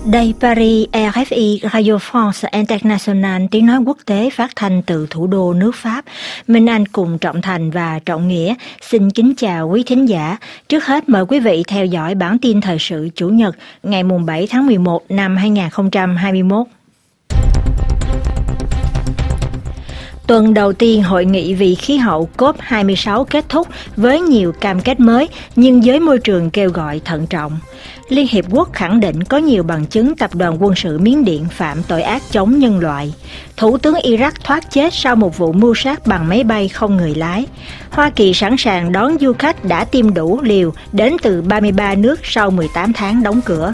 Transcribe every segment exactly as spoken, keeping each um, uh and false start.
Đây Paris, rờ ép i Radio France International, tiếng nói quốc tế phát thanh từ thủ đô nước Pháp. Minh Anh cùng Trọng Thành và Trọng Nghĩa xin kính chào quý thính giả. Trước hết mời quý vị theo dõi bản tin thời sự Chủ nhật ngày bảy tháng mười một năm hai nghìn không trăm hai mươi mốt. Tuần đầu tiên hội nghị vì khí hậu cốp hai mươi sáu kết thúc với nhiều cam kết mới, nhưng giới môi trường kêu gọi thận trọng. Liên Hiệp Quốc khẳng định có nhiều bằng chứng tập đoàn quân sự Miến Điện phạm tội ác chống nhân loại. Thủ tướng Iraq thoát chết sau một vụ mưu sát bằng máy bay không người lái. Hoa Kỳ sẵn sàng đón du khách đã tiêm đủ liều đến từ ba mươi ba nước sau mười tám tháng đóng cửa.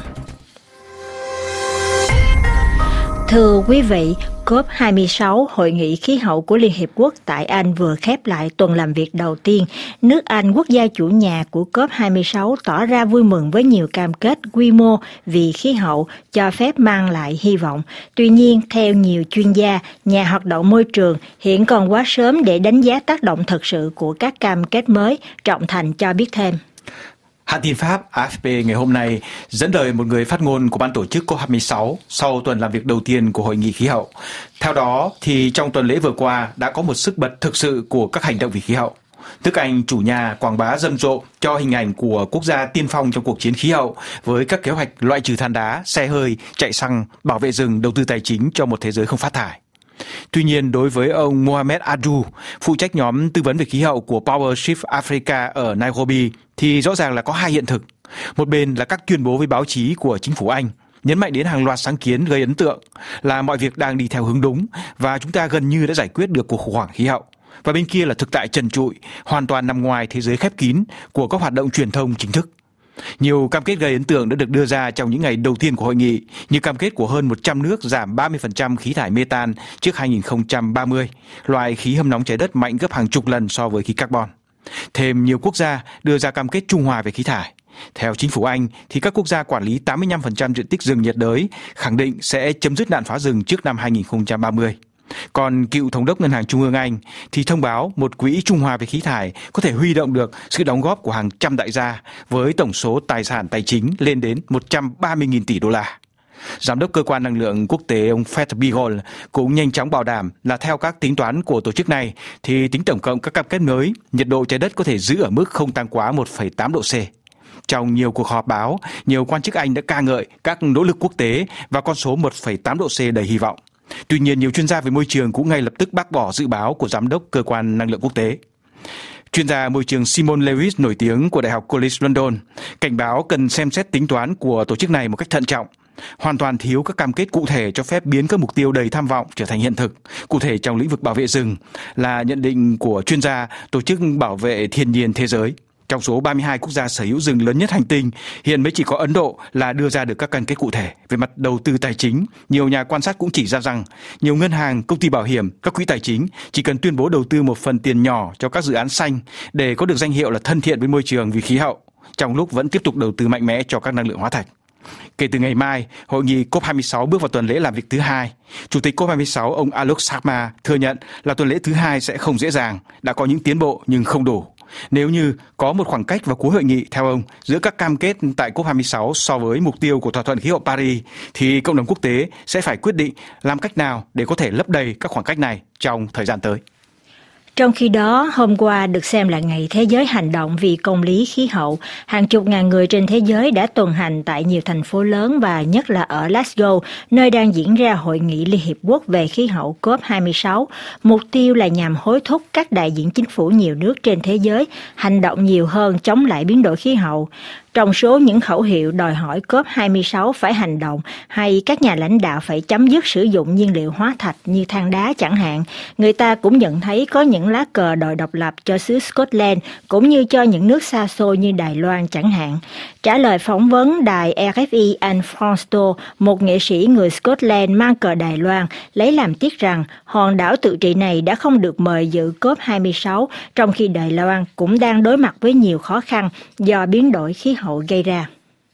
Thưa quý vị, cốp hai mươi sáu, Hội nghị khí hậu của Liên Hiệp Quốc tại Anh vừa khép lại tuần làm việc đầu tiên. Nước Anh, quốc gia chủ nhà của cốp hai mươi sáu, tỏ ra vui mừng với nhiều cam kết quy mô vì khí hậu cho phép mang lại hy vọng. Tuy nhiên, theo nhiều chuyên gia, nhà hoạt động môi trường, hiện còn quá sớm để đánh giá tác động thực sự của các cam kết mới. Trọng Thành cho biết thêm. Hãng tin Pháp a ép pê ngày hôm nay dẫn lời một người phát ngôn của ban tổ chức cốp hai mươi sáu sau tuần làm việc đầu tiên của hội nghị khí hậu. Theo đó, thì trong tuần lễ vừa qua đã có một sức bật thực sự của các hành động vì khí hậu. Nước Anh, chủ nhà, quảng bá rầm rộ cho hình ảnh của quốc gia tiên phong trong cuộc chiến khí hậu với các kế hoạch loại trừ than đá, xe hơi, chạy xăng, bảo vệ rừng, đầu tư tài chính cho một thế giới không phát thải. Tuy nhiên, đối với ông Mohamed Adu, phụ trách nhóm tư vấn về khí hậu của Power Shift Africa ở Nairobi, thì rõ ràng là có hai hiện thực. Một bên là các tuyên bố với báo chí của chính phủ Anh, nhấn mạnh đến hàng loạt sáng kiến gây ấn tượng, là mọi việc đang đi theo hướng đúng và chúng ta gần như đã giải quyết được cuộc khủng hoảng khí hậu. Và bên kia là thực tại trần trụi, hoàn toàn nằm ngoài thế giới khép kín của các hoạt động truyền thông chính thức. Nhiều cam kết gây ấn tượng đã được đưa ra trong những ngày đầu tiên của hội nghị, như cam kết của hơn một trăm nước giảm ba mươi phần trăm khí thải metan trước hai nghìn không trăm ba mươi, loại khí hâm nóng trái đất mạnh gấp hàng chục lần so với khí carbon. Thêm nhiều quốc gia đưa ra cam kết trung hòa về khí thải. Theo chính phủ Anh, thì các quốc gia quản lý tám mươi lăm phần trăm diện tích rừng nhiệt đới khẳng định sẽ chấm dứt nạn phá rừng trước năm hai nghìn không trăm ba mươi. Còn cựu thống đốc Ngân hàng Trung ương Anh thì thông báo một quỹ trung hòa về khí thải có thể huy động được sự đóng góp của hàng trăm đại gia với tổng số tài sản tài chính lên đến một trăm ba mươi nghìn tỷ đô la. Giám đốc cơ quan năng lượng quốc tế ông Fred Beagle cũng nhanh chóng bảo đảm là theo các tính toán của tổ chức này thì tính tổng cộng các cam kết mới, nhiệt độ trái đất có thể giữ ở mức không tăng quá một phẩy tám độ C. Trong nhiều cuộc họp báo, nhiều quan chức Anh đã ca ngợi các nỗ lực quốc tế và con số một phẩy tám độ C đầy hy vọng. Tuy nhiên, nhiều chuyên gia về môi trường cũng ngay lập tức bác bỏ dự báo của giám đốc cơ quan năng lượng quốc tế. Chuyên gia môi trường Simon Lewis nổi tiếng của Đại học College London cảnh báo cần xem xét tính toán của tổ chức này một cách thận trọng. Hoàn toàn thiếu các cam kết cụ thể cho phép biến các mục tiêu đầy tham vọng trở thành hiện thực, cụ thể trong lĩnh vực bảo vệ rừng, là nhận định của chuyên gia Tổ chức Bảo vệ Thiên nhiên Thế giới. Trong số ba mươi hai quốc gia sở hữu rừng lớn nhất hành tinh, hiện mới chỉ có Ấn Độ là đưa ra được các cam kết cụ thể. Về mặt đầu tư tài chính, nhiều nhà quan sát cũng chỉ ra rằng nhiều ngân hàng, công ty bảo hiểm, các quỹ tài chính chỉ cần tuyên bố đầu tư một phần tiền nhỏ cho các dự án xanh để có được danh hiệu là thân thiện với môi trường vì khí hậu, trong lúc vẫn tiếp tục đầu tư mạnh mẽ cho các năng lượng hóa thạch. Kể từ ngày mai, hội nghị cốp hai mươi sáu bước vào tuần lễ làm việc thứ hai. Chủ tịch cốp hai mươi sáu ông Alok Sharma thừa nhận là tuần lễ thứ hai sẽ không dễ dàng, đã có những tiến bộ nhưng không đủ. Nếu như có một khoảng cách vào cuối hội nghị, theo ông, giữa các cam kết tại cốp hai mươi sáu so với mục tiêu của thỏa thuận khí hậu Paris, thì cộng đồng quốc tế sẽ phải quyết định làm cách nào để có thể lấp đầy các khoảng cách này trong thời gian tới. Trong khi đó, hôm qua được xem là Ngày Thế giới hành động vì công lý khí hậu. Hàng chục ngàn người trên thế giới đã tuần hành tại nhiều thành phố lớn và nhất là ở Glasgow, nơi đang diễn ra Hội nghị Liên Hiệp Quốc về khí hậu cốp hai mươi sáu. Mục tiêu là nhằm hối thúc các đại diện chính phủ nhiều nước trên thế giới hành động nhiều hơn chống lại biến đổi khí hậu. Trong số những khẩu hiệu đòi hỏi cốp hai mươi sáu phải hành động hay các nhà lãnh đạo phải chấm dứt sử dụng nhiên liệu hóa thạch như than đá chẳng hạn, người ta cũng nhận thấy có những lá cờ đòi độc lập cho xứ Scotland cũng như cho những nước xa xôi như Đài Loan chẳng hạn. Trả lời phỏng vấn đài rờ ép i and France Tour, một nghệ sĩ người Scotland mang cờ Đài Loan lấy làm tiếc rằng hòn đảo tự trị này đã không được mời dự cốp hai mươi sáu, trong khi Đài Loan cũng đang đối mặt với nhiều khó khăn do biến đổi khí hậu gây ra.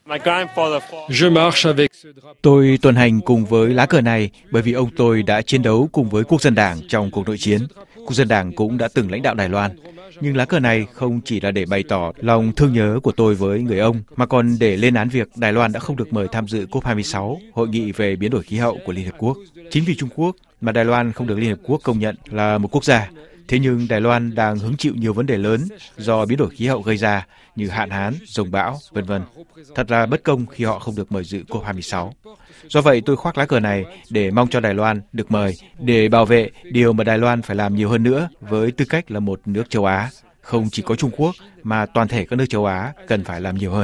Tôi tuần hành cùng với lá cờ này bởi vì ông tôi đã chiến đấu cùng với quốc dân đảng trong cuộc nội chiến. Quốc dân đảng cũng đã từng lãnh đạo Đài Loan. Nhưng lá cờ này không chỉ là để bày tỏ lòng thương nhớ của tôi với người ông, mà còn để lên án việc Đài Loan đã không được mời tham dự cốp hai mươi sáu, hội nghị về biến đổi khí hậu của Liên Hợp Quốc. Chính vì Trung Quốc mà Đài Loan không được Liên Hợp Quốc công nhận là một quốc gia. Thế nhưng Đài Loan đang hứng chịu nhiều vấn đề lớn do biến đổi khí hậu gây ra như hạn hán, dông bão, vân vân. Thật là bất công khi họ không được mời dự cốp hai mươi sáu. Do vậy tôi khoác lá cờ này để mong cho Đài Loan được mời, để bảo vệ điều mà Đài Loan phải làm nhiều hơn nữa với tư cách là một nước châu Á. Không chỉ có Trung Quốc mà toàn thể các nước châu Á cần phải làm nhiều hơn.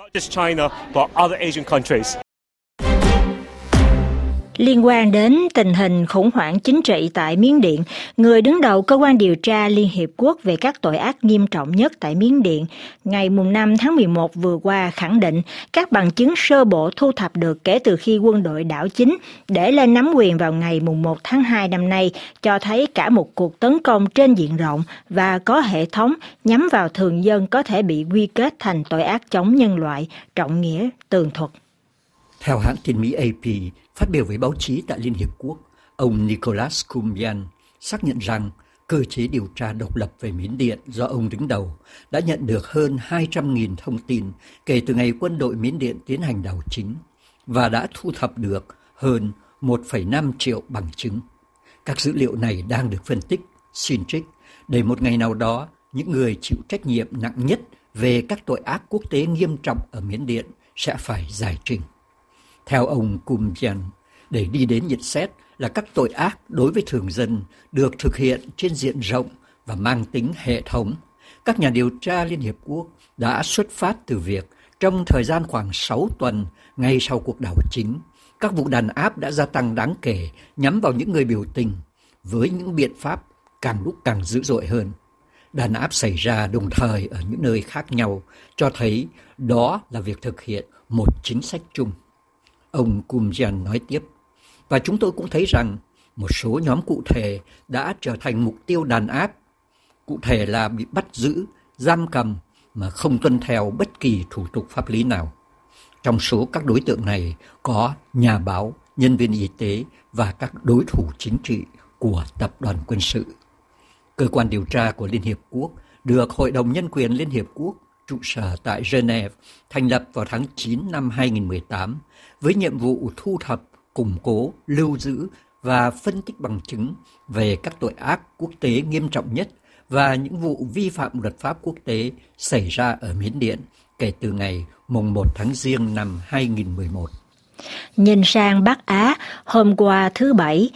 Liên quan đến tình hình khủng hoảng chính trị tại Miến Điện, người đứng đầu cơ quan điều tra Liên Hiệp Quốc về các tội ác nghiêm trọng nhất tại Miến Điện, ngày năm tháng mười một vừa qua khẳng định các bằng chứng sơ bộ thu thập được kể từ khi quân đội đảo chính để lên nắm quyền vào ngày một tháng hai năm nay cho thấy cả một cuộc tấn công trên diện rộng và có hệ thống nhắm vào thường dân có thể bị quy kết thành tội ác chống nhân loại, trọng nghĩa tường thuật. Theo hãng tin Mỹ A P, phát biểu với báo chí tại Liên Hiệp Quốc, ông Nicholas Koumyan xác nhận rằng cơ chế điều tra độc lập về Miến Điện do ông đứng đầu đã nhận được hơn hai trăm nghìn thông tin kể từ ngày quân đội Miến Điện tiến hành đảo chính và đã thu thập được hơn một phẩy năm triệu bằng chứng. Các dữ liệu này đang được phân tích, xin trích để một ngày nào đó những người chịu trách nhiệm nặng nhất về các tội ác quốc tế nghiêm trọng ở Miến Điện sẽ phải giải trình. Theo ông Koumyan, để đi đến nhận xét là các tội ác đối với thường dân được thực hiện trên diện rộng và mang tính hệ thống, các nhà điều tra Liên Hiệp Quốc đã xuất phát từ việc trong thời gian khoảng sáu tuần ngay sau cuộc đảo chính, các vụ đàn áp đã gia tăng đáng kể nhắm vào những người biểu tình với những biện pháp càng lúc càng dữ dội hơn. Đàn áp xảy ra đồng thời ở những nơi khác nhau cho thấy đó là việc thực hiện một chính sách chung. Ông Koumyan nói tiếp, và chúng tôi cũng thấy rằng một số nhóm cụ thể đã trở thành mục tiêu đàn áp, cụ thể là bị bắt giữ, giam cầm mà không tuân theo bất kỳ thủ tục pháp lý nào. Trong số các đối tượng này có nhà báo, nhân viên y tế và các đối thủ chính trị của tập đoàn quân sự. Cơ quan điều tra của Liên Hiệp Quốc được Hội đồng Nhân quyền Liên Hiệp Quốc trụ sở tại Geneva thành lập vào tháng chín năm hai nghìn không trăm mười tám với nhiệm vụ thu thập, củng cố, lưu giữ và phân tích bằng chứng về các tội ác quốc tế nghiêm trọng nhất và những vụ vi phạm luật pháp quốc tế xảy ra ở Miến Điện kể từ ngày mùng một tháng Giêng năm hai nghìn không trăm mười một. Nhìn sang Bắc Á, hôm qua thứ Bảy,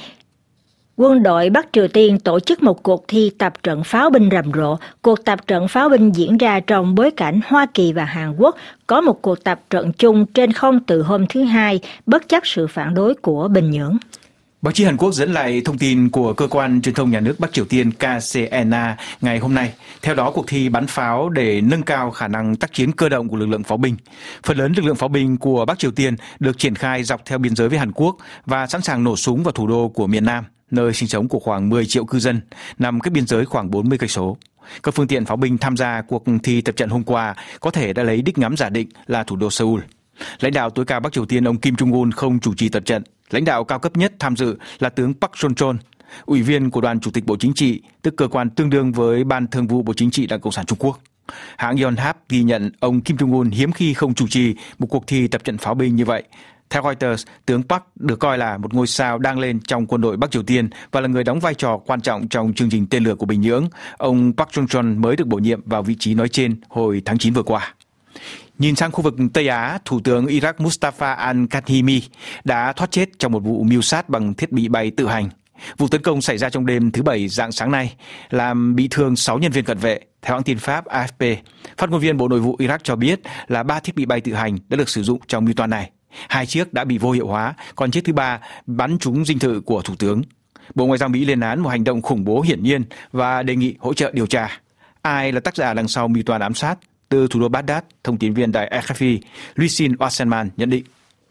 quân đội Bắc Triều Tiên tổ chức một cuộc thi tập trận pháo binh rầm rộ. Cuộc tập trận pháo binh diễn ra trong bối cảnh Hoa Kỳ và Hàn Quốc có một cuộc tập trận chung trên không từ hôm thứ Hai, bất chấp sự phản đối của Bình Nhưỡng. Báo chí Hàn Quốc dẫn lại thông tin của cơ quan truyền thông nhà nước Bắc Triều Tiên K C N A ngày hôm nay. Theo đó, cuộc thi bắn pháo để nâng cao khả năng tác chiến cơ động của lực lượng pháo binh. Phần lớn lực lượng pháo binh của Bắc Triều Tiên được triển khai dọc theo biên giới với Hàn Quốc và sẵn sàng nổ súng vào thủ đô của miền Nam, nơi sinh sống của khoảng mười triệu cư dân, nằm cách biên giới khoảng bốn mươi cây số. Các phương tiện pháo binh tham gia cuộc thi tập trận hôm qua có thể đã lấy đích ngắm giả định là thủ đô Seoul. Lãnh đạo tối cao Bắc Triều Tiên ông Kim Jong-un không chủ trì tập trận. Lãnh đạo cao cấp nhất tham dự là tướng Park Jong-chol, ủy viên của Đoàn Chủ tịch Bộ Chính trị, tức cơ quan tương đương với Ban Thường vụ Bộ Chính trị Đảng Cộng sản Trung Quốc. Hãng Yonhap ghi nhận ông Kim Jong-un hiếm khi không chủ trì một cuộc thi tập trận pháo binh như vậy. Theo Reuters, tướng Park được coi là một ngôi sao đang lên trong quân đội Bắc Triều Tiên và là người đóng vai trò quan trọng trong chương trình tên lửa của Bình Nhưỡng. Ông Park Jong-chol mới được bổ nhiệm vào vị trí nói trên hồi tháng chín vừa qua. Nhìn sang khu vực Tây Á, Thủ tướng Iraq Mustafa al-Kadhimi đã thoát chết trong một vụ mưu sát bằng thiết bị bay tự hành. Vụ tấn công xảy ra trong đêm thứ Bảy rạng sáng nay, làm bị thương sáu nhân viên cận vệ. Theo hãng tin Pháp A F P, phát ngôn viên Bộ Nội vụ Iraq cho biết là ba thiết bị bay tự hành đã được sử dụng trong mưu toan này. Hai chiếc đã bị vô hiệu hóa, còn chiếc thứ ba bắn trúng dinh thự của Thủ tướng. Bộ Ngoại giao Mỹ lên án một hành động khủng bố hiển nhiên và đề nghị hỗ trợ điều tra. Ai là tác giả đằng sau mưu toan ám sát? Từ thủ đô Baghdad, thông tin viên đài A F P Lucian Wasserman nhận định.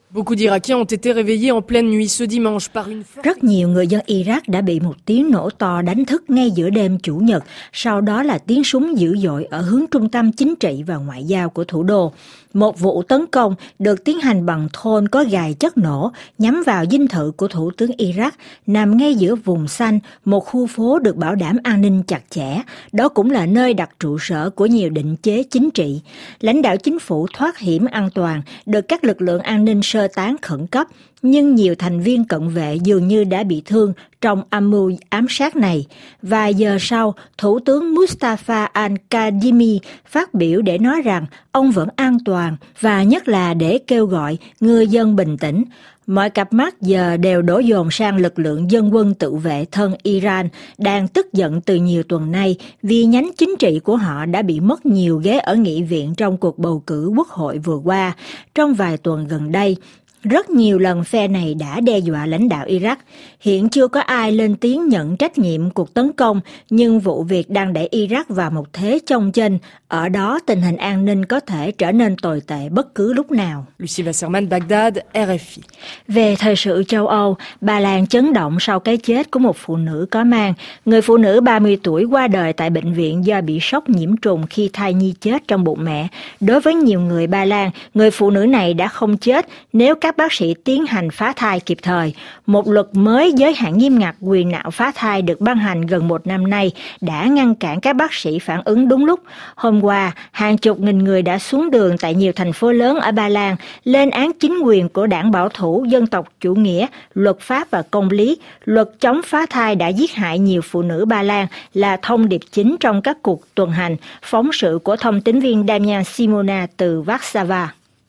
Rất nhiều người dân Iraq đã bị một tiếng nổ to đánh thức ngay giữa đêm Chủ nhật, sau đó là tiếng súng dữ dội ở hướng trung tâm chính trị và ngoại giao của thủ đô. Một vụ tấn công được tiến hành bằng thôn có gài chất nổ nhắm vào dinh thự của Thủ tướng Iraq nằm ngay giữa vùng xanh, một khu phố được bảo đảm an ninh chặt chẽ. Đó cũng là nơi đặt trụ sở của nhiều định chế chính trị. Lãnh đạo chính phủ thoát hiểm an toàn, được các lực lượng an ninh sơ tán khẩn cấp, nhưng nhiều thành viên cận vệ dường như đã bị thương trong âm mưu ám sát này. Vài giờ sau, Thủ tướng Mustafa al-Kadhimi phát biểu để nói rằng ông vẫn an toàn và nhất là để kêu gọi người dân bình tĩnh. Mọi cặp mắt giờ đều đổ dồn sang lực lượng dân quân tự vệ thân Iran đang tức giận từ nhiều tuần nay vì nhánh chính trị của họ đã bị mất nhiều ghế ở nghị viện trong cuộc bầu cử quốc hội vừa qua. Trong vài tuần gần đây, rất nhiều lần phe này đã đe dọa lãnh đạo Iraq. Hiện chưa có ai lên tiếng nhận trách nhiệm cuộc tấn công, nhưng vụ việc đang đẩy Iraq vào một thế chông chênh. Ở đó tình hình an ninh có thể trở nên tồi tệ bất cứ lúc nào. Lucie Wasserman, Bagdad, R F I. Về thời sự châu Âu, Ba Lan chấn động sau cái chết của một phụ nữ có mang. Người phụ nữ ba mươi tuổi qua đời tại bệnh viện do bị sốc nhiễm trùng khi thai nhi chết trong bụng mẹ. Đối với nhiều người Ba Lan, người phụ nữ này đã không chết nếu các bác sĩ tiến hành phá thai kịp thời. Một luật mới giới hạn nghiêm ngặt quyền nạo phá thai được ban hành gần một năm nay đã ngăn cản các bác sĩ phản ứng đúng lúc. Hôm qua, hàng chục nghìn người đã xuống đường tại nhiều thành phố lớn ở Ba Lan lên án chính quyền của đảng bảo thủ dân tộc chủ nghĩa, luật pháp và công lý. Luật chống phá thai đã giết hại nhiều phụ nữ Ba Lan là thông điệp chính trong các cuộc tuần hành. Phóng sự của thông tín viên Damian Simona từ Warsaw.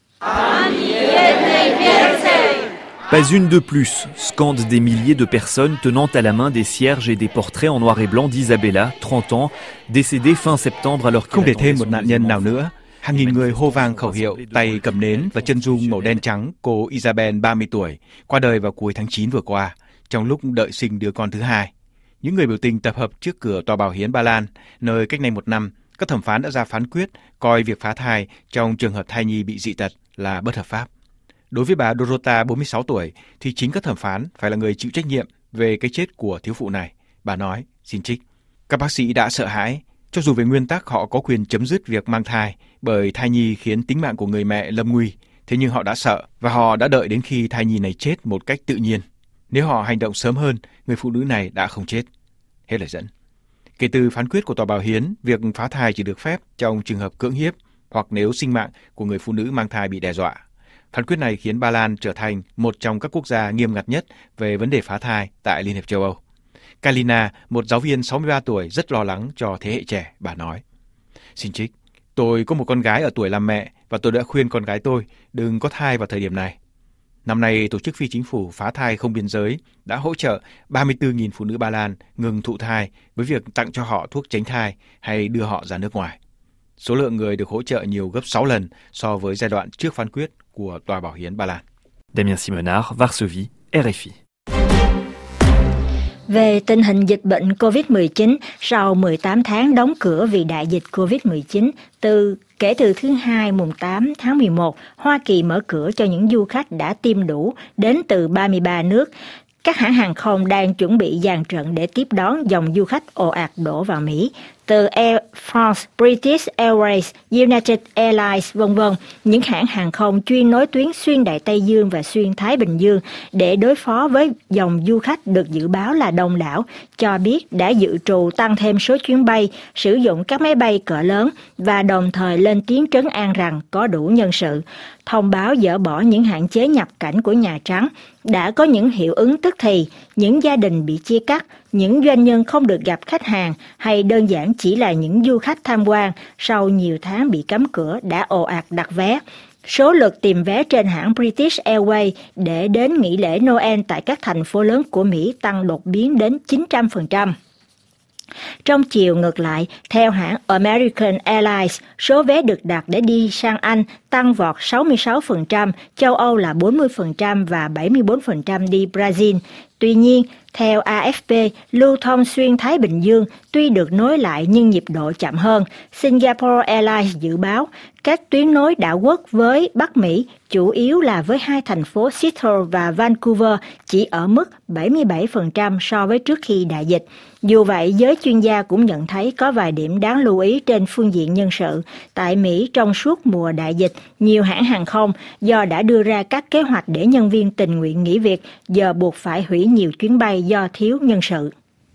Pas une de plus, scandent des milliers de personnes tenant à la main des cierges et des portraits en noir et blanc d'Isabella, trente ans, décédée fin septembre alors Không để thêm một nạn nhân nào nữa. Hàng nghìn người hô vang khẩu hiệu, tay cầm nến và chân dung màu đen trắng cô Isabel ba mươi tuổi, qua đời vào cuối tháng chín vừa qua, trong lúc đợi sinh đứa con thứ hai. Những người biểu tình tập hợp trước cửa Tòa Bảo hiến Ba Lan, nơi cách nay một năm, các thẩm phán đã ra phán quyết coi việc phá thai trong trường hợp thai nhi bị dị tật là bất hợp pháp. Đối với bà Dorota, bốn mươi sáu tuổi, thì chính các thẩm phán phải là người chịu trách nhiệm về cái chết của thiếu phụ này. Bà nói, xin trích, các bác sĩ đã sợ hãi, cho dù về nguyên tắc họ có quyền chấm dứt việc mang thai bởi thai nhi khiến tính mạng của người mẹ lâm nguy, thế nhưng họ đã sợ và họ đã đợi đến khi thai nhi này chết một cách tự nhiên. Nếu họ hành động sớm hơn, người phụ nữ này đã không chết. Hết lời dẫn. Kể từ phán quyết của Tòa Bảo hiến, việc phá thai chỉ được phép trong trường hợp cưỡng hiếp hoặc nếu sinh mạng của người phụ nữ mang thai bị đe dọa. Phán quyết này khiến Ba Lan trở thành một trong các quốc gia nghiêm ngặt nhất về vấn đề phá thai tại Liên hiệp châu Âu. Kalina, một giáo viên sáu mươi ba tuổi rất lo lắng cho thế hệ trẻ, bà nói. Xin trích, tôi có một con gái ở tuổi làm mẹ và tôi đã khuyên con gái tôi đừng có thai vào thời điểm này. Năm nay, tổ chức phi chính phủ Phá thai không biên giới đã hỗ trợ ba mươi tư nghìn phụ nữ Ba Lan ngừng thụ thai với việc tặng cho họ thuốc tránh thai hay đưa họ ra nước ngoài. Số lượng người được hỗ trợ nhiều gấp sáu lần so với giai đoạn trước phán quyết của Tòa Bảo hiến Ba Lan. Damien Simonard, Varsovie, R F I. Về tình hình dịch bệnh covid mười chín, sau mười tám tháng đóng cửa vì đại dịch covid mười chín, từ kể từ thứ Hai mùng tám tháng mười một, Hoa Kỳ mở cửa cho những du khách đã tiêm đủ đến từ ba mươi ba nước. Các hãng hàng không đang chuẩn bị dàn trận để tiếp đón dòng du khách ồ ạt đổ vào Mỹ. Từ Air France, British Airways, United Airlines, vân vân, những hãng hàng không chuyên nối tuyến xuyên Đại Tây Dương và xuyên Thái Bình Dương để đối phó với dòng du khách được dự báo là đông đảo, cho biết đã dự trù tăng thêm số chuyến bay, sử dụng các máy bay cỡ lớn và đồng thời lên tiếng trấn an rằng có đủ nhân sự. Thông báo dỡ bỏ những hạn chế nhập cảnh của Nhà Trắng đã có những hiệu ứng tức thì, những gia đình bị chia cắt, những doanh nhân không được gặp khách hàng hay đơn giản chỉ là những du khách tham quan sau nhiều tháng bị cấm cửa đã ồ ạt đặt vé. Số lượt tìm vé trên hãng British Airways để đến nghỉ lễ Noel tại các thành phố lớn của Mỹ tăng đột biến đến chín trăm phần trăm. Trong chiều ngược lại, theo hãng American Airlines, số vé được đặt để đi sang Anh tăng vọt sáu mươi sáu phần trăm, châu Âu là bốn mươi phần trăm và bảy mươi bốn phần trăm đi Brazil. Tuy nhiên, theo A F P, lưu thông xuyên Thái Bình Dương tuy được nối lại nhưng nhịp độ chậm hơn. Singapore Airlines dự báo Các tuyến nối đảo quốc với Bắc Mỹ, chủ yếu là với hai thành phố Seattle và Vancouver, chỉ ở mức bảy mươi bảy phần trăm so với trước khi đại dịch. Dù vậy, giới chuyên gia cũng nhận thấy có vài điểm đáng lưu ý trên phương diện nhân sự. Tại Mỹ, trong suốt mùa đại dịch, nhiều hãng hàng không do đã đưa ra các kế hoạch để nhân viên tình nguyện nghỉ việc, giờ buộc phải hủy nhiều chuyến bay do thiếu nhân sự.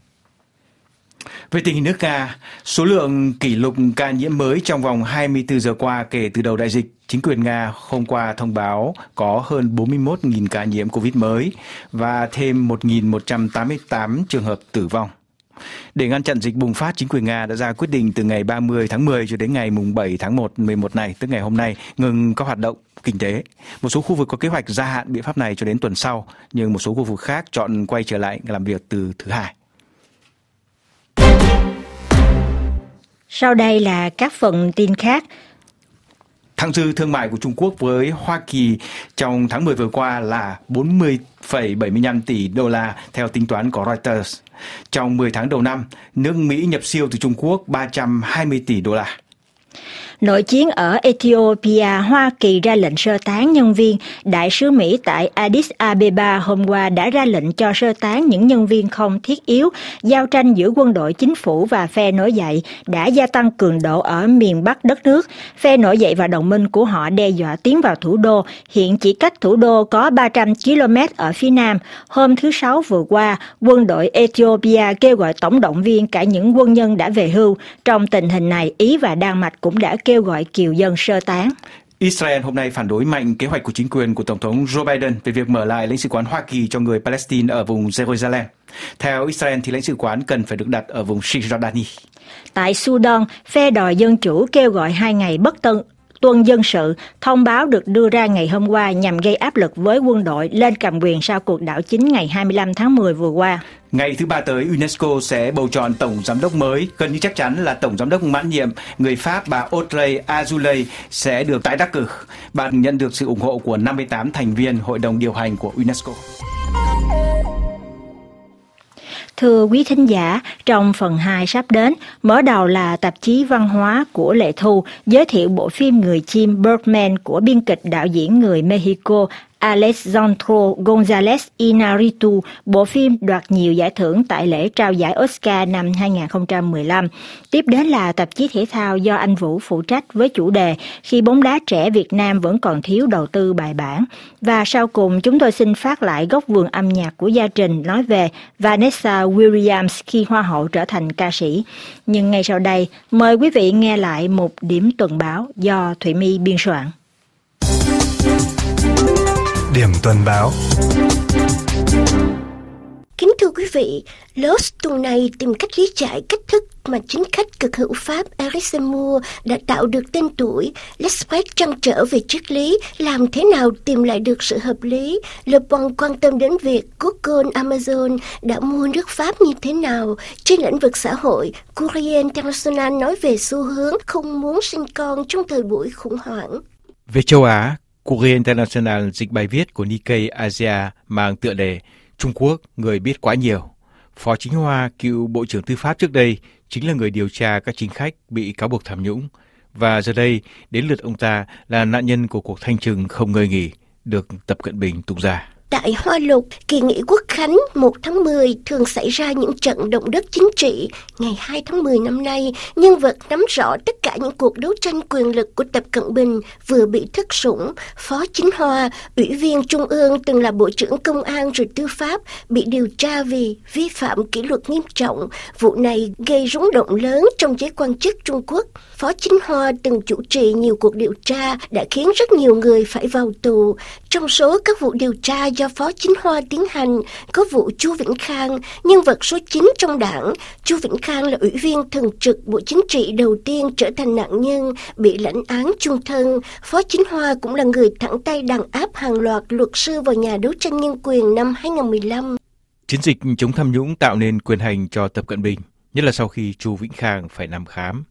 Về tình hình nước Nga, số lượng kỷ lục ca nhiễm mới trong vòng hai mươi tư giờ qua kể từ đầu đại dịch, chính quyền Nga hôm qua thông báo có hơn bốn mươi mốt nghìn ca nhiễm Covid mới và thêm một nghìn một trăm tám mươi tám trường hợp tử vong. Để ngăn chặn dịch bùng phát, chính quyền Nga đã ra quyết định từ ngày ba mươi tháng mười cho đến ngày bảy tháng một, mười một này, tức ngày hôm nay, ngừng các hoạt động kinh tế. Một số khu vực có kế hoạch gia hạn biện pháp này cho đến tuần sau, nhưng một số khu vực khác chọn quay trở lại làm việc từ thứ Hai. Sau đây là các phần tin khác. Thặng dư thương mại của Trung Quốc với Hoa Kỳ trong tháng mười vừa qua là bốn mươi phẩy bảy mươi lăm tỷ đô la theo tính toán của Reuters. Trong mười tháng đầu năm, nước Mỹ nhập siêu từ Trung Quốc ba trăm hai mươi tỷ đô la. Nội chiến ở Ethiopia, Hoa Kỳ ra lệnh sơ tán nhân viên. Đại sứ Mỹ tại Addis Abeba hôm qua đã ra lệnh cho sơ tán những nhân viên không thiết yếu. Giao tranh giữa quân đội chính phủ và phe nổi dậy đã gia tăng cường độ ở miền Bắc đất nước. Phe nổi dậy và đồng minh của họ đe dọa tiến vào thủ đô, hiện chỉ cách thủ đô có ba trăm ki lô mét ở phía nam. Hôm thứ Sáu vừa qua, quân đội Ethiopia kêu gọi tổng động viên cả những quân nhân đã về hưu. Trong tình hình này, Ý và Đan Mạch cũng đã kêu gọi kiều dân sơ tán. Israel hôm nay phản đối mạnh kế hoạch của chính quyền của Tổng thống Joe Biden về việc mở lại lãnh sự quán Hoa Kỳ cho người Palestine ở vùng Jerusalem. Theo Israel thì lãnh sự quán cần phải được đặt ở vùng Cisjordani. Tại Sudan, phe đòi dân chủ kêu gọi hai ngày bất tận tuần dân sự. Thông báo được đưa ra ngày hôm qua nhằm gây áp lực với quân đội lên cầm quyền sau cuộc đảo chính ngày hai mươi lăm tháng mười vừa qua. Ngày thứ ba tới, UNESCO sẽ bầu chọn tổng giám đốc mới. Gần như chắc chắn là tổng giám đốc mãn nhiệm, người Pháp bà Audrey Azoulay sẽ được tái đắc cử. Bà nhận được sự ủng hộ của năm mươi tám thành viên hội đồng điều hành của UNESCO. Thưa quý thính giả, trong phần hai sắp đến, mở đầu là tạp chí văn hóa của Lệ Thu giới thiệu bộ phim Người chim Birdman của biên kịch đạo diễn người Mexico Alejandro González Iñárritu. Bộ phim đoạt nhiều giải thưởng tại lễ trao giải Oscar năm hai không một lăm. Tiếp đến là tạp chí thể thao do anh Vũ phụ trách với chủ đề Khi bóng đá trẻ Việt Nam vẫn còn thiếu đầu tư bài bản. Và sau cùng chúng tôi xin phát lại góc vườn âm nhạc của Gia Trình nói về Vanessa Williams khi Hoa hậu trở thành ca sĩ. Nhưng ngay sau đây, mời quý vị nghe lại một điểm tuần báo do Thụy My biên soạn. Điểm tuần báo. Kính thưa quý vị, Lost tuần này tìm cách lý giải cách thức mà chính khách cực hữu Pháp Eric Zemmour đã tạo được tên tuổi. L'Express trăn trở về triết lý, làm thế nào tìm lại được sự hợp lý. Le Bon quan tâm đến việc Google, Amazon đã mua nước Pháp như thế nào. Trên lĩnh vực xã hội, Courrier International nói về xu hướng không muốn sinh con trong thời buổi khủng hoảng. Về châu Á, Courrier International dịch bài viết của Nikkei Asia mang tựa đề Trung Quốc, người biết quá nhiều. Phó Chính Hoa, cựu Bộ trưởng Tư pháp trước đây, chính là người điều tra các chính khách bị cáo buộc tham nhũng. Và giờ đây, đến lượt ông ta là nạn nhân của cuộc thanh trừng không ngơi nghỉ, được Tập Cận Bình tung ra. Tại Hoa Lục, kỳ nghỉ Quốc khánh một tháng mười thường xảy ra những trận động đất chính trị. Ngày hai tháng mười năm nay, nhân vật nắm rõ tất cả những cuộc đấu tranh quyền lực của Tập Cận Bình vừa bị thất sủng. Phó Chính Hoa, Ủy viên Trung ương từng là Bộ trưởng Công an rồi Tư pháp, bị điều tra vì vi phạm kỷ luật nghiêm trọng. Vụ này gây rúng động lớn trong giới quan chức Trung Quốc. Phó Chính Hoa từng chủ trì nhiều cuộc điều tra đã khiến rất nhiều người phải vào tù. Trong số các vụ điều tra do Phó Chính Hoa tiến hành, có vụ Chu Vĩnh Khang, nhân vật số chín trong đảng. Chu Vĩnh Khang là ủy viên thường trực Bộ Chính trị đầu tiên trở thành nạn nhân, bị lãnh án chung thân. Phó Chính Hoa cũng là người thẳng tay đàn áp hàng loạt luật sư vào nhà đấu tranh nhân quyền năm hai không một lăm. Chiến dịch chống tham nhũng tạo nên quyền hành cho Tập Cận Bình, nhất là sau khi Chu Vĩnh Khang phải nằm khám.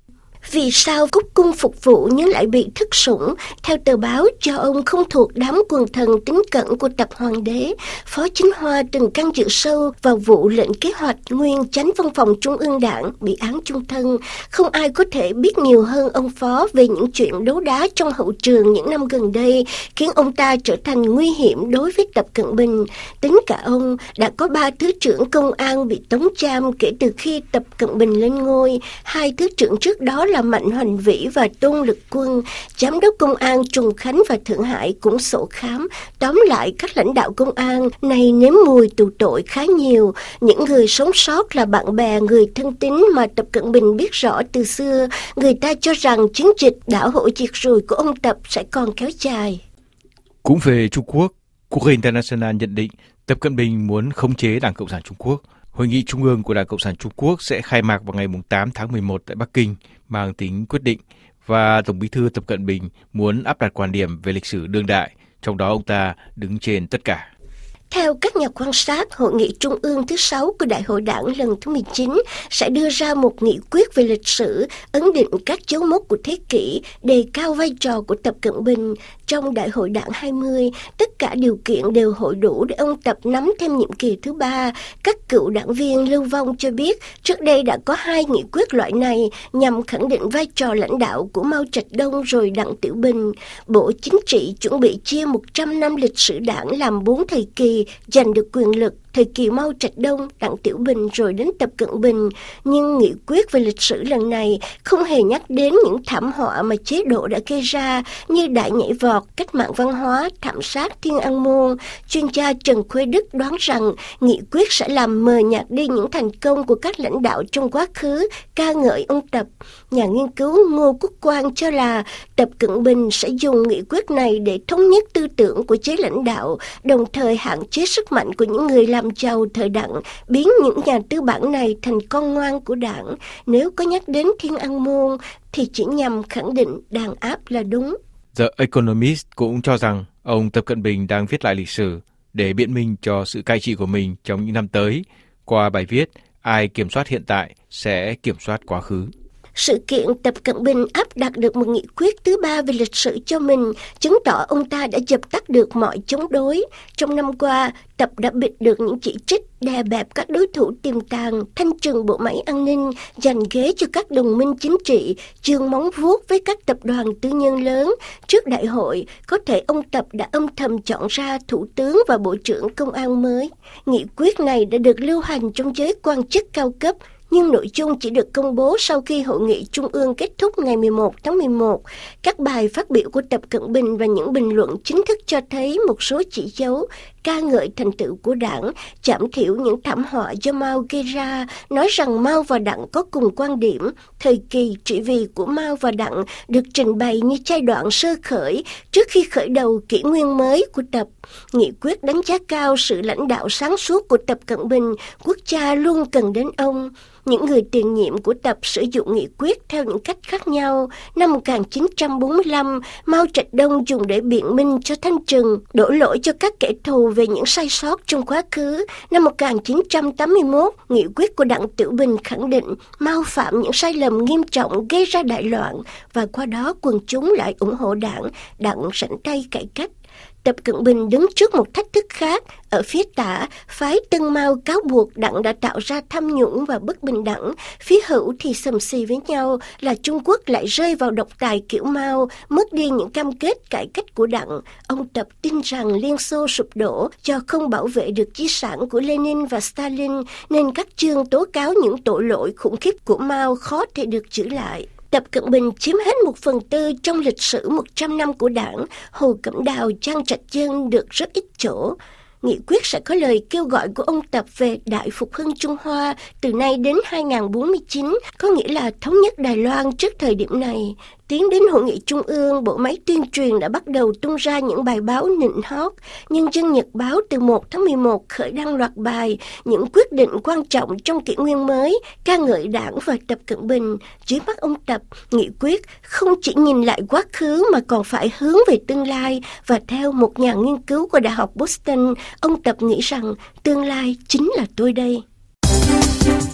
Vì sao cúc cung phục vụ nhưng lại bị thất sủng? Theo tờ báo, cho ông không thuộc đám quần thần tín cẩn của tập hoàng đế. Phó Chính Hoa từng can dự sâu vào vụ lệnh kế hoạch nguyên chánh văn phòng Trung ương Đảng bị án chung thân. Không ai có thể biết nhiều hơn ông Phó về những chuyện đấu đá trong hậu trường những năm gần đây, khiến ông ta trở thành nguy hiểm đối với Tập Cận Bình. Tính cả ông, đã có ba thứ trưởng công an bị tống giam kể từ khi Tập Cận Bình lên ngôi. Hai thứ trưởng trước đó là Mạnh Hoành Vĩ và Tôn Lực Quân. Giám đốc công an Trùng Khánh và Thượng Hải cũng sổ khám. Tóm lại, các lãnh đạo công an này nếm mùi tù tội khá nhiều. Những người sống sót là bạn bè, người thân tín mà Tập Cận Bình biết rõ từ xưa. Người ta cho rằng chiến dịch đảo hổ diệt ruồi của ông Tập sẽ còn kéo dài. Cũng về Trung Quốc, Quốc hội International nhận định Tập Cận Bình muốn khống chế Đảng Cộng sản Trung Quốc. Hội nghị Trung ương của Đảng Cộng sản Trung Quốc sẽ khai mạc vào ngày tám tháng mười một tại Bắc Kinh, mang tính quyết định, và Tổng Bí thư Tập Cận Bình muốn áp đặt quan điểm về lịch sử đương đại, trong đó ông ta đứng trên tất cả. Theo các nhà quan sát, Hội nghị Trung ương thứ sáu của Đại hội Đảng lần thứ mười chín sẽ đưa ra một nghị quyết về lịch sử, ấn định các dấu mốc của thế kỷ, đề cao vai trò của Tập Cận Bình. Trong Đại hội Đảng hai mươi, tất cả điều kiện đều hội đủ để ông Tập nắm thêm nhiệm kỳ thứ ba. Các cựu đảng viên lưu vong cho biết trước đây đã có hai nghị quyết loại này nhằm khẳng định vai trò lãnh đạo của Mao Trạch Đông rồi Đặng Tiểu Bình. Bộ Chính trị chuẩn bị chia một trăm năm lịch sử đảng làm bốn thời kỳ, giành được quyền lực, thời kỳ Mao Trạch Đông, Đặng Tiểu Bình rồi đến Tập Cận Bình. Nhưng nghị quyết về lịch sử lần này không hề nhắc đến những thảm họa mà chế độ đã gây ra như đại nhảy vọt, cách mạng văn hóa, thảm sát Thiên An Môn. Chuyên gia Trần Khuê Đức đoán rằng nghị quyết sẽ làm mờ nhạt đi những thành công của các lãnh đạo trong quá khứ, ca ngợi ông Tập. Nhà nghiên cứu Ngô Quốc Quang cho là Tập Cận Bình sẽ dùng nghị quyết này để thống nhất tư tưởng của giới lãnh đạo, đồng thời hạn chế sức mạnh của những người làm giàu thời Đặng, biến những nhà tư bản này thành con ngoan của Đảng. Nếu có nhắc đến Thiên An Môn thì chỉ nhằm khẳng định đàn áp là đúng. The Economist cũng cho rằng ông Tập Cận Bình đang viết lại lịch sử để biện minh cho sự cai trị của mình trong những năm tới. Qua bài viết, ai kiểm soát hiện tại sẽ kiểm soát quá khứ. Sự kiện Tập Cận Bình áp đặt được một nghị quyết thứ ba về lịch sử cho mình, chứng tỏ ông ta đã dập tắt được mọi chống đối. Trong năm qua, Tập đã bịt được những chỉ trích, đè bẹp các đối thủ tiềm tàng, thanh trừng bộ máy an ninh, giành ghế cho các đồng minh chính trị, chương móng vuốt với các tập đoàn tư nhân lớn. Trước đại hội, có thể ông Tập đã âm thầm chọn ra thủ tướng và bộ trưởng công an mới. Nghị quyết này đã được lưu hành trong giới quan chức cao cấp, nhưng nội dung chỉ được công bố sau khi hội nghị Trung ương kết thúc ngày mười một tháng mười một. Các bài phát biểu của Tập Cận Bình và những bình luận chính thức cho thấy một số chỉ dấu, ca ngợi thành tựu của Đảng, giảm thiểu những thảm họa do Mao gây ra, nói rằng Mao và Đặng có cùng quan điểm. Thời kỳ trị vì của Mao và Đặng được trình bày như giai đoạn sơ khởi trước khi khởi đầu kỷ nguyên mới của Tập. Nghị quyết đánh giá cao sự lãnh đạo sáng suốt của Tập Cận Bình, quốc gia luôn cần đến ông. Những người tiền nhiệm của Tập sử dụng nghị quyết theo những cách khác nhau. Năm một nghìn chín trăm bốn mươi lăm, Mao Trạch Đông dùng để biện minh cho thanh trừng, đổ lỗi cho các kẻ thù về những sai sót trong quá khứ. Năm một nghìn chín trăm tám mươi mốt, nghị quyết của Đặng Tiểu Bình khẳng định Mao phạm những sai lầm nghiêm trọng gây ra đại loạn, và qua đó quần chúng lại ủng hộ Đảng, Đặng rảnh tay cải cách. Tập Cận Bình đứng trước một thách thức khác. Ở phía tả, phái Tân Mao cáo buộc Đặng đã tạo ra tham nhũng và bất bình đẳng. Phía hữu thì sầm xì với nhau là Trung Quốc lại rơi vào độc tài kiểu Mao, mất đi những cam kết cải cách của Đặng. Ông Tập tin rằng Liên Xô sụp đổ do không bảo vệ được di sản của Lenin và Stalin, nên các chương tố cáo những tội lỗi khủng khiếp của Mao khó thể được chữa lại. Tập Cận Bình chiếm hết một phần tư trong lịch sử một trăm năm của Đảng. Hồ Cẩm Đào, Trang Trạch Dân được rất ít chỗ. Nghị quyết sẽ có lời kêu gọi của ông Tập về đại phục hưng Trung Hoa từ nay đến hai nghìn không trăm bốn mươi chín, có nghĩa là thống nhất Đài Loan trước thời điểm này. Tiến đến hội nghị Trung ương, bộ máy tuyên truyền đã bắt đầu tung ra những bài báo nịnh hót. Nhân dân Nhật báo từ một tháng mười một khởi đăng loạt bài những quyết định quan trọng trong kỷ nguyên mới, ca ngợi Đảng và Tập Cận Bình. Dưới mắt ông Tập, nghị quyết không chỉ nhìn lại quá khứ mà còn phải hướng về tương lai, và theo một nhà nghiên cứu của Đại học Boston, ông Tập nghĩ rằng tương lai chính là tôi đây.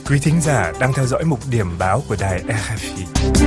Quý thính giả đang theo dõi mục điểm báo của đài rờ ép i.